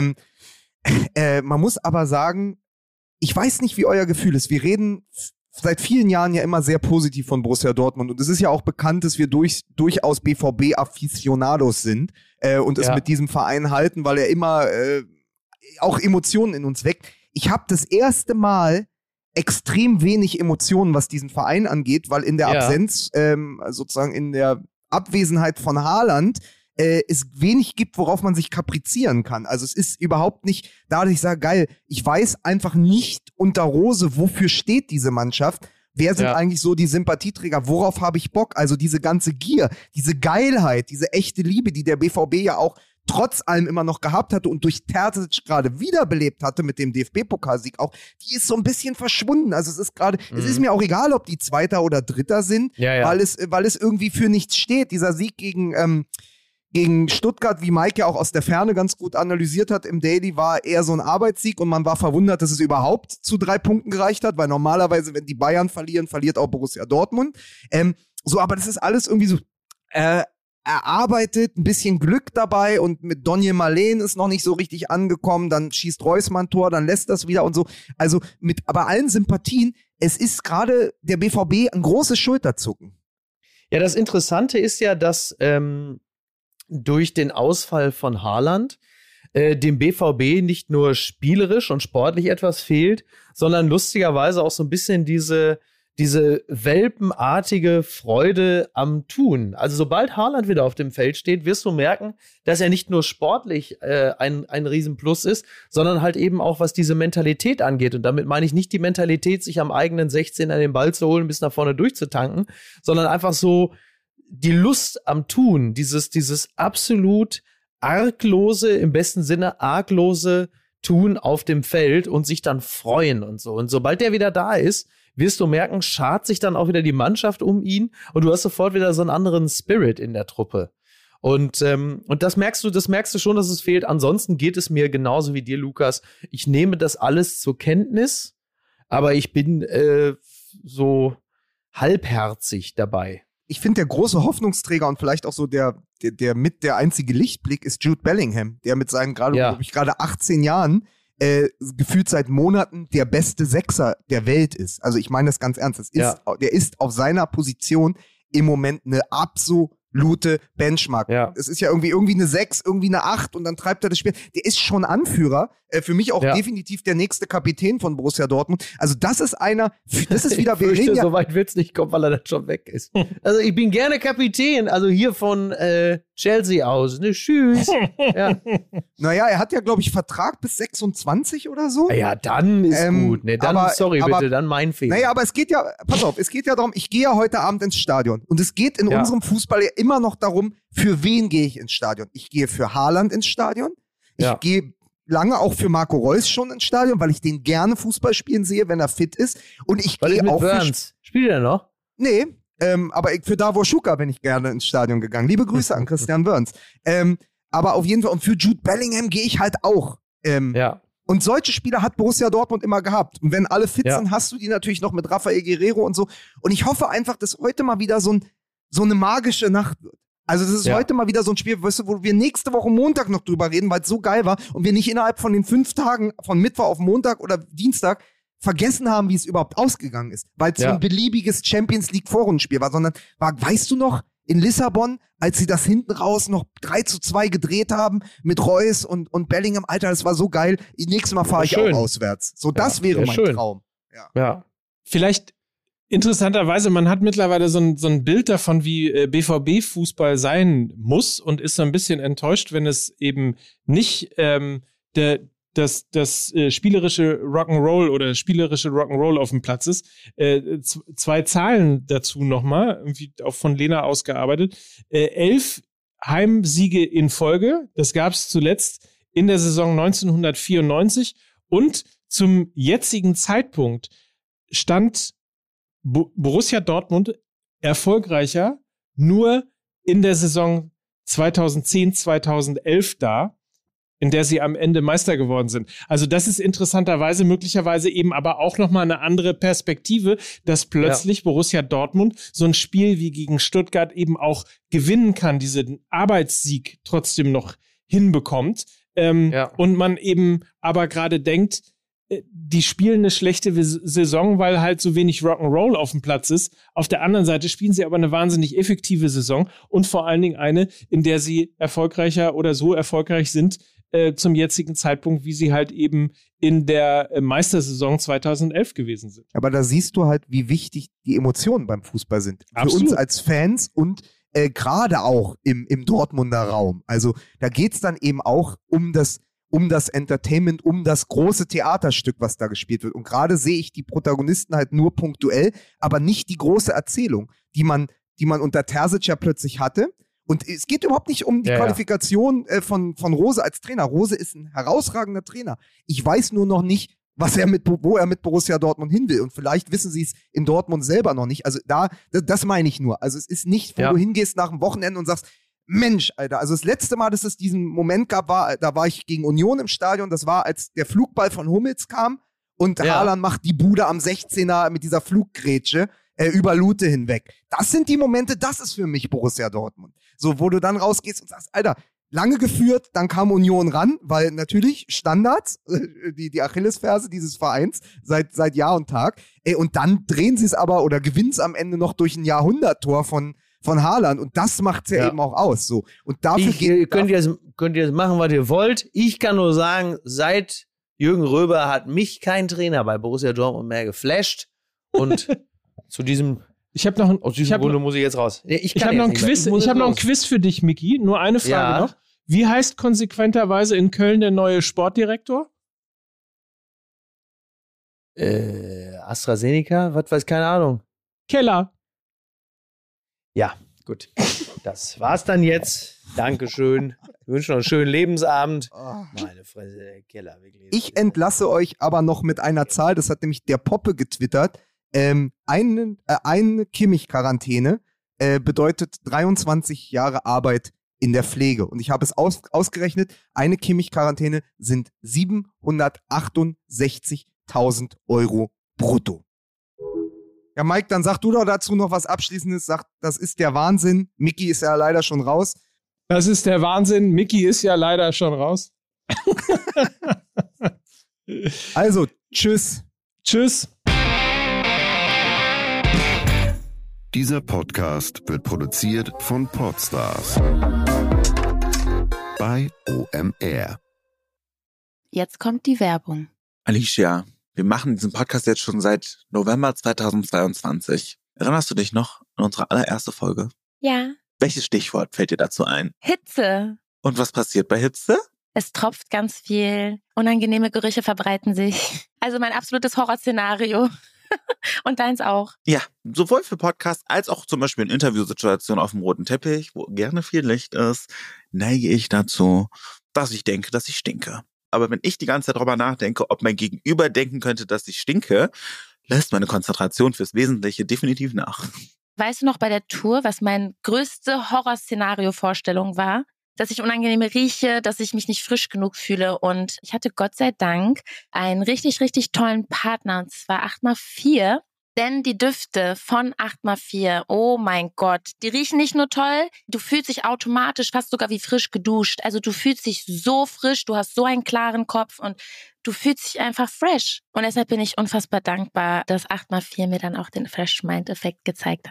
Man muss aber sagen, ich weiß nicht, wie euer Gefühl ist. Wir reden seit vielen Jahren ja immer sehr positiv von Borussia Dortmund. Und es ist ja auch bekannt, dass wir durchaus BVB-Afficionados sind und es mit diesem Verein halten, weil er immer auch Emotionen in uns weckt. Ich habe das erste Mal extrem wenig Emotionen, was diesen Verein angeht, weil in der Absenz, sozusagen in der Abwesenheit von Haaland, es wenig gibt, worauf man sich kaprizieren kann. Also es ist überhaupt nicht da, dass ich sage, geil, ich weiß einfach nicht unter Rose, wofür steht diese Mannschaft, wer sind eigentlich so die Sympathieträger, worauf habe ich Bock? Also diese ganze Gier, diese Geilheit, diese echte Liebe, die der BVB ja auch trotz allem immer noch gehabt hatte und durch Terzic gerade wiederbelebt hatte mit dem DFB-Pokalsieg auch, die ist so ein bisschen verschwunden. Also es ist gerade, es ist mir auch egal, ob die Zweiter oder Dritter sind, weil es irgendwie für nichts steht. Dieser Sieg gegen Stuttgart, wie Maike auch aus der Ferne ganz gut analysiert hat im Daily, war eher so ein Arbeitssieg und man war verwundert, dass es überhaupt zu 3 Punkten gereicht hat, weil normalerweise, wenn die Bayern verlieren, verliert auch Borussia Dortmund. Aber das ist alles irgendwie so erarbeitet, ein bisschen Glück dabei und mit Donje Malen ist noch nicht so richtig angekommen, dann schießt Reus mal ein Tor, dann lässt das wieder und so. Also mit aber allen Sympathien, es ist gerade der BVB ein großes Schulterzucken. Ja, das Interessante ist ja, dass durch den Ausfall von Haaland dem BVB nicht nur spielerisch und sportlich etwas fehlt, sondern lustigerweise auch so ein bisschen diese welpenartige Freude am Tun. Also sobald Haaland wieder auf dem Feld steht, wirst du merken, dass er nicht nur sportlich ein Riesenplus ist, sondern halt eben auch, was diese Mentalität angeht. Und damit meine ich nicht die Mentalität, sich am eigenen 16 an den Ball zu holen, bis nach vorne durchzutanken, sondern einfach so die Lust am Tun, dieses absolut arglose, im besten Sinne arglose Tun auf dem Feld und sich dann freuen und so. Und sobald der wieder da ist, wirst du merken, schart sich dann auch wieder die Mannschaft um ihn und du hast sofort wieder so einen anderen Spirit in der Truppe. Und das merkst du schon, dass es fehlt. Ansonsten geht es mir genauso wie dir, Lukas. Ich nehme das alles zur Kenntnis, aber ich bin so halbherzig dabei. Ich finde, der große Hoffnungsträger und vielleicht auch so der einzige Lichtblick ist Jude Bellingham, der mit seinen gerade 18 Jahren gefühlt seit Monaten der beste Sechser der Welt ist. Also ich meine das ganz ernst. Der ist auf seiner Position im Moment eine absolute Benchmark. Ja. Es ist ja irgendwie eine 6, irgendwie eine 8 und dann treibt er das Spiel. Der ist schon Anführer. Für mich auch definitiv der nächste Kapitän von Borussia Dortmund. Also das ist wieder, wir reden ja. So weit wird's nicht kommen, weil er dann schon weg ist. Also ich bin gerne Kapitän, also hier von Chelsea aus. Ne, tschüss. Ja. Naja, er hat ja, glaube ich, Vertrag bis 26 oder so. Ja, dann ist gut. Ne, dann, dann mein Fehler. Naja, aber es geht ja darum, ich gehe ja heute Abend ins Stadion. Und es geht in unserem Fußball ja immer noch darum, für wen gehe ich ins Stadion. Ich gehe für Haaland ins Stadion. Ich gehe lange auch für Marco Reus schon ins Stadion, weil ich den gerne Fußball spielen sehe, wenn er fit ist. Und ich gehe auch Burns. Spielt er noch? Nee, aber für Davor Schuka bin ich gerne ins Stadion gegangen. Liebe Grüße an Christian Burns. Aber auf jeden Fall, und für Jude Bellingham gehe ich halt auch. Und solche Spieler hat Borussia Dortmund immer gehabt. Und wenn alle fit sind, hast du die natürlich noch mit Rafael Guerrero und so. Und ich hoffe einfach, dass heute mal wieder so eine magische Nacht wird. Also das ist heute mal wieder so ein Spiel, weißt du, wo wir nächste Woche Montag noch drüber reden, weil es so geil war und wir nicht innerhalb von den 5 Tagen von Mittwoch auf Montag oder Dienstag vergessen haben, wie es überhaupt ausgegangen ist. Weil es so ein beliebiges Champions-League-Vorrundenspiel war, sondern weißt du noch, in Lissabon, als sie das hinten raus noch 3:2 gedreht haben mit Reus und Bellingham. Alter, das war so geil. Nächstes Mal fahre ich auch auswärts. So, das wäre mein Traum. Ja. Vielleicht interessanterweise, man hat mittlerweile so ein Bild davon, wie BVB-Fußball sein muss und ist so ein bisschen enttäuscht, wenn es eben nicht das spielerische Rock'n'Roll oder spielerische Rock'n'Roll auf dem Platz ist. 2 Zahlen dazu nochmal, irgendwie auch von Lena ausgearbeitet. 11 Heimsiege in Folge, das gab es zuletzt in der Saison 1994 und zum jetzigen Zeitpunkt stand Borussia Dortmund erfolgreicher nur in der Saison 2010, 2011 da, in der sie am Ende Meister geworden sind. Also das ist interessanterweise möglicherweise eben aber auch nochmal eine andere Perspektive, dass plötzlich Borussia Dortmund so ein Spiel wie gegen Stuttgart eben auch gewinnen kann, diesen Arbeitssieg trotzdem noch hinbekommt. Und man eben aber gerade denkt, die spielen eine schlechte Saison, weil halt so wenig Rock'n'Roll auf dem Platz ist. Auf der anderen Seite spielen sie aber eine wahnsinnig effektive Saison und vor allen Dingen eine, in der sie erfolgreicher oder so erfolgreich sind zum jetzigen Zeitpunkt, wie sie halt eben in der Meistersaison 2011 gewesen sind. Aber da siehst du halt, wie wichtig die Emotionen beim Fußball sind. Absolut. Für uns als Fans und gerade auch im Dortmunder Raum. Also da geht es dann eben auch um das Entertainment, um das große Theaterstück, was da gespielt wird. Und gerade sehe ich die Protagonisten halt nur punktuell, aber nicht die große Erzählung, die man unter Terzic ja plötzlich hatte. Und es geht überhaupt nicht um die Qualifikation von Rose als Trainer. Rose ist ein herausragender Trainer. Ich weiß nur noch nicht, wo er mit Borussia Dortmund hin will. Und vielleicht wissen sie es in Dortmund selber noch nicht. Also das meine ich nur. Also es ist nicht, wo du hingehst nach dem Wochenende und sagst, Mensch, Alter, also das letzte Mal, dass es diesen Moment gab, da war ich gegen Union im Stadion, das war, als der Flugball von Hummels kam und Haaland macht die Bude am 16er mit dieser Fluggrätsche über Lute hinweg. Das sind die Momente, das ist für mich Borussia Dortmund. So, wo du dann rausgehst und sagst, Alter, lange geführt, dann kam Union ran, weil natürlich Standards, die Achillesferse dieses Vereins seit Jahr und Tag, und dann drehen sie es aber oder gewinnen es am Ende noch durch ein Jahrhunderttor von Haaland und das macht es ja eben auch aus. So. Und dafür könnt ihr jetzt machen, was ihr wollt. Ich kann nur sagen, seit Jürgen Röber hat mich kein Trainer bei Borussia Dortmund mehr geflasht und zu diesem Grunde muss ich jetzt raus. Ich habe noch ein Quiz für dich, Miki. Nur eine Frage noch. Wie heißt konsequenterweise in Köln der neue Sportdirektor? AstraZeneca? Was weiß, keine Ahnung. Keller. Ja, gut. Das war's dann jetzt. Dankeschön. Ich wünsche noch einen schönen Lebensabend. Meine Fresse, der Keller. Wirklich. Ich entlasse euch aber noch mit einer Zahl, das hat nämlich der Poppe getwittert. Eine Kimmich-Quarantäne bedeutet 23 Jahre Arbeit in der Pflege. Und ich habe es ausgerechnet, eine Kimmich-Quarantäne sind 768.000 Euro brutto. Ja, Mike, dann sag du doch dazu noch was Abschließendes. Sag, das ist der Wahnsinn. Miki ist ja leider schon raus. Das ist der Wahnsinn. Miki ist ja leider schon raus. Also, tschüss. Tschüss. Dieser Podcast wird produziert von Podstars bei OMR. Jetzt kommt die Werbung. Alicia, wir machen diesen Podcast jetzt schon seit November 2022. Erinnerst du dich noch an unsere allererste Folge? Ja. Welches Stichwort fällt dir dazu ein? Hitze. Und was passiert bei Hitze? Es tropft ganz viel. Unangenehme Gerüche verbreiten sich. Also mein absolutes Horrorszenario. Und deins auch. Ja, sowohl für Podcasts als auch zum Beispiel in Interviewsituationen auf dem roten Teppich, wo gerne viel Licht ist, neige ich dazu, dass ich denke, dass ich stinke. Aber wenn ich die ganze Zeit darüber nachdenke, ob mein Gegenüber denken könnte, dass ich stinke, lässt meine Konzentration fürs Wesentliche definitiv nach. Weißt du noch bei der Tour, was meine größte Horrorszenario-Vorstellung war? Dass ich unangenehme rieche, dass ich mich nicht frisch genug fühle. Und ich hatte Gott sei Dank einen richtig, richtig tollen Partner, und zwar 8x4. Denn die Düfte von 8x4, oh mein Gott, die riechen nicht nur toll, du fühlst dich automatisch fast sogar wie frisch geduscht. Also du fühlst dich so frisch, du hast so einen klaren Kopf und du fühlst dich einfach fresh. Und deshalb bin ich unfassbar dankbar, dass 8x4 mir dann auch den Fresh Mind Effekt gezeigt hat.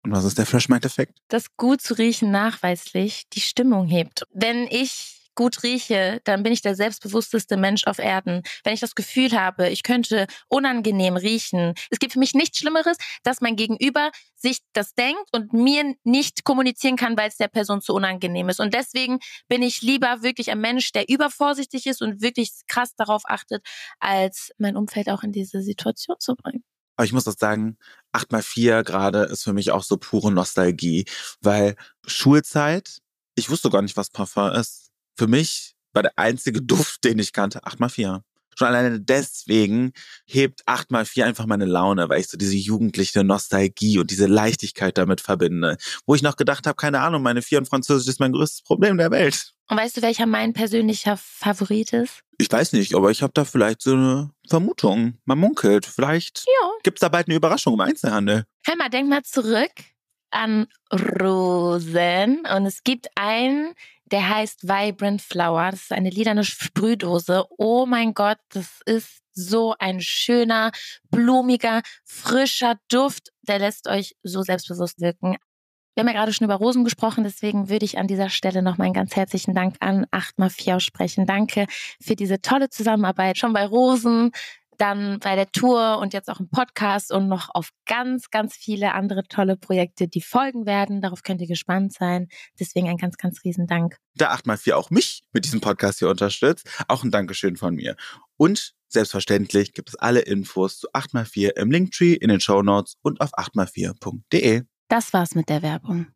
Und was ist der Flashlight-Effekt? Dass gut zu riechen nachweislich die Stimmung hebt. Wenn ich gut rieche, dann bin ich der selbstbewussteste Mensch auf Erden. Wenn ich das Gefühl habe, ich könnte unangenehm riechen. Es gibt für mich nichts Schlimmeres, dass mein Gegenüber sich das denkt und mir nicht kommunizieren kann, weil es der Person zu unangenehm ist. Und deswegen bin ich lieber wirklich ein Mensch, der übervorsichtig ist und wirklich krass darauf achtet, als mein Umfeld auch in diese Situation zu bringen. Aber ich muss das sagen, 8x4 gerade ist für mich auch so pure Nostalgie, weil Schulzeit, ich wusste gar nicht, was Parfum ist. Für mich war der einzige Duft, den ich kannte, 8x4. Schon alleine deswegen hebt 8x4 einfach meine Laune, weil ich so diese jugendliche Nostalgie und diese Leichtigkeit damit verbinde. Wo ich noch gedacht habe, keine Ahnung, meine 4 in Französisch ist mein größtes Problem der Welt. Und weißt du, welcher mein persönlicher Favorit ist? Ich weiß nicht, aber ich habe da vielleicht so eine Vermutung. Man munkelt. Vielleicht gibt's da bald eine Überraschung im Einzelhandel. Hör mal, denk mal zurück an Rosen. Und es gibt einen, der heißt Vibrant Flower. Das ist eine lilane Sprühdose. Oh mein Gott, das ist so ein schöner, blumiger, frischer Duft. Der lässt euch so selbstbewusst wirken. Wir haben ja gerade schon über Rosen gesprochen, deswegen würde ich an dieser Stelle noch mal einen ganz herzlichen Dank an 8x4 aussprechen. Danke für diese tolle Zusammenarbeit, schon bei Rosen, dann bei der Tour und jetzt auch im Podcast und noch auf ganz, ganz viele andere tolle Projekte, die folgen werden. Darauf könnt ihr gespannt sein. Deswegen ein ganz, ganz riesen Dank. Da 8x4 auch mich mit diesem Podcast hier unterstützt, auch ein Dankeschön von mir. Und selbstverständlich gibt es alle Infos zu 8x4 im Linktree, in den Shownotes und auf 8x4.de. Das war's mit der Werbung.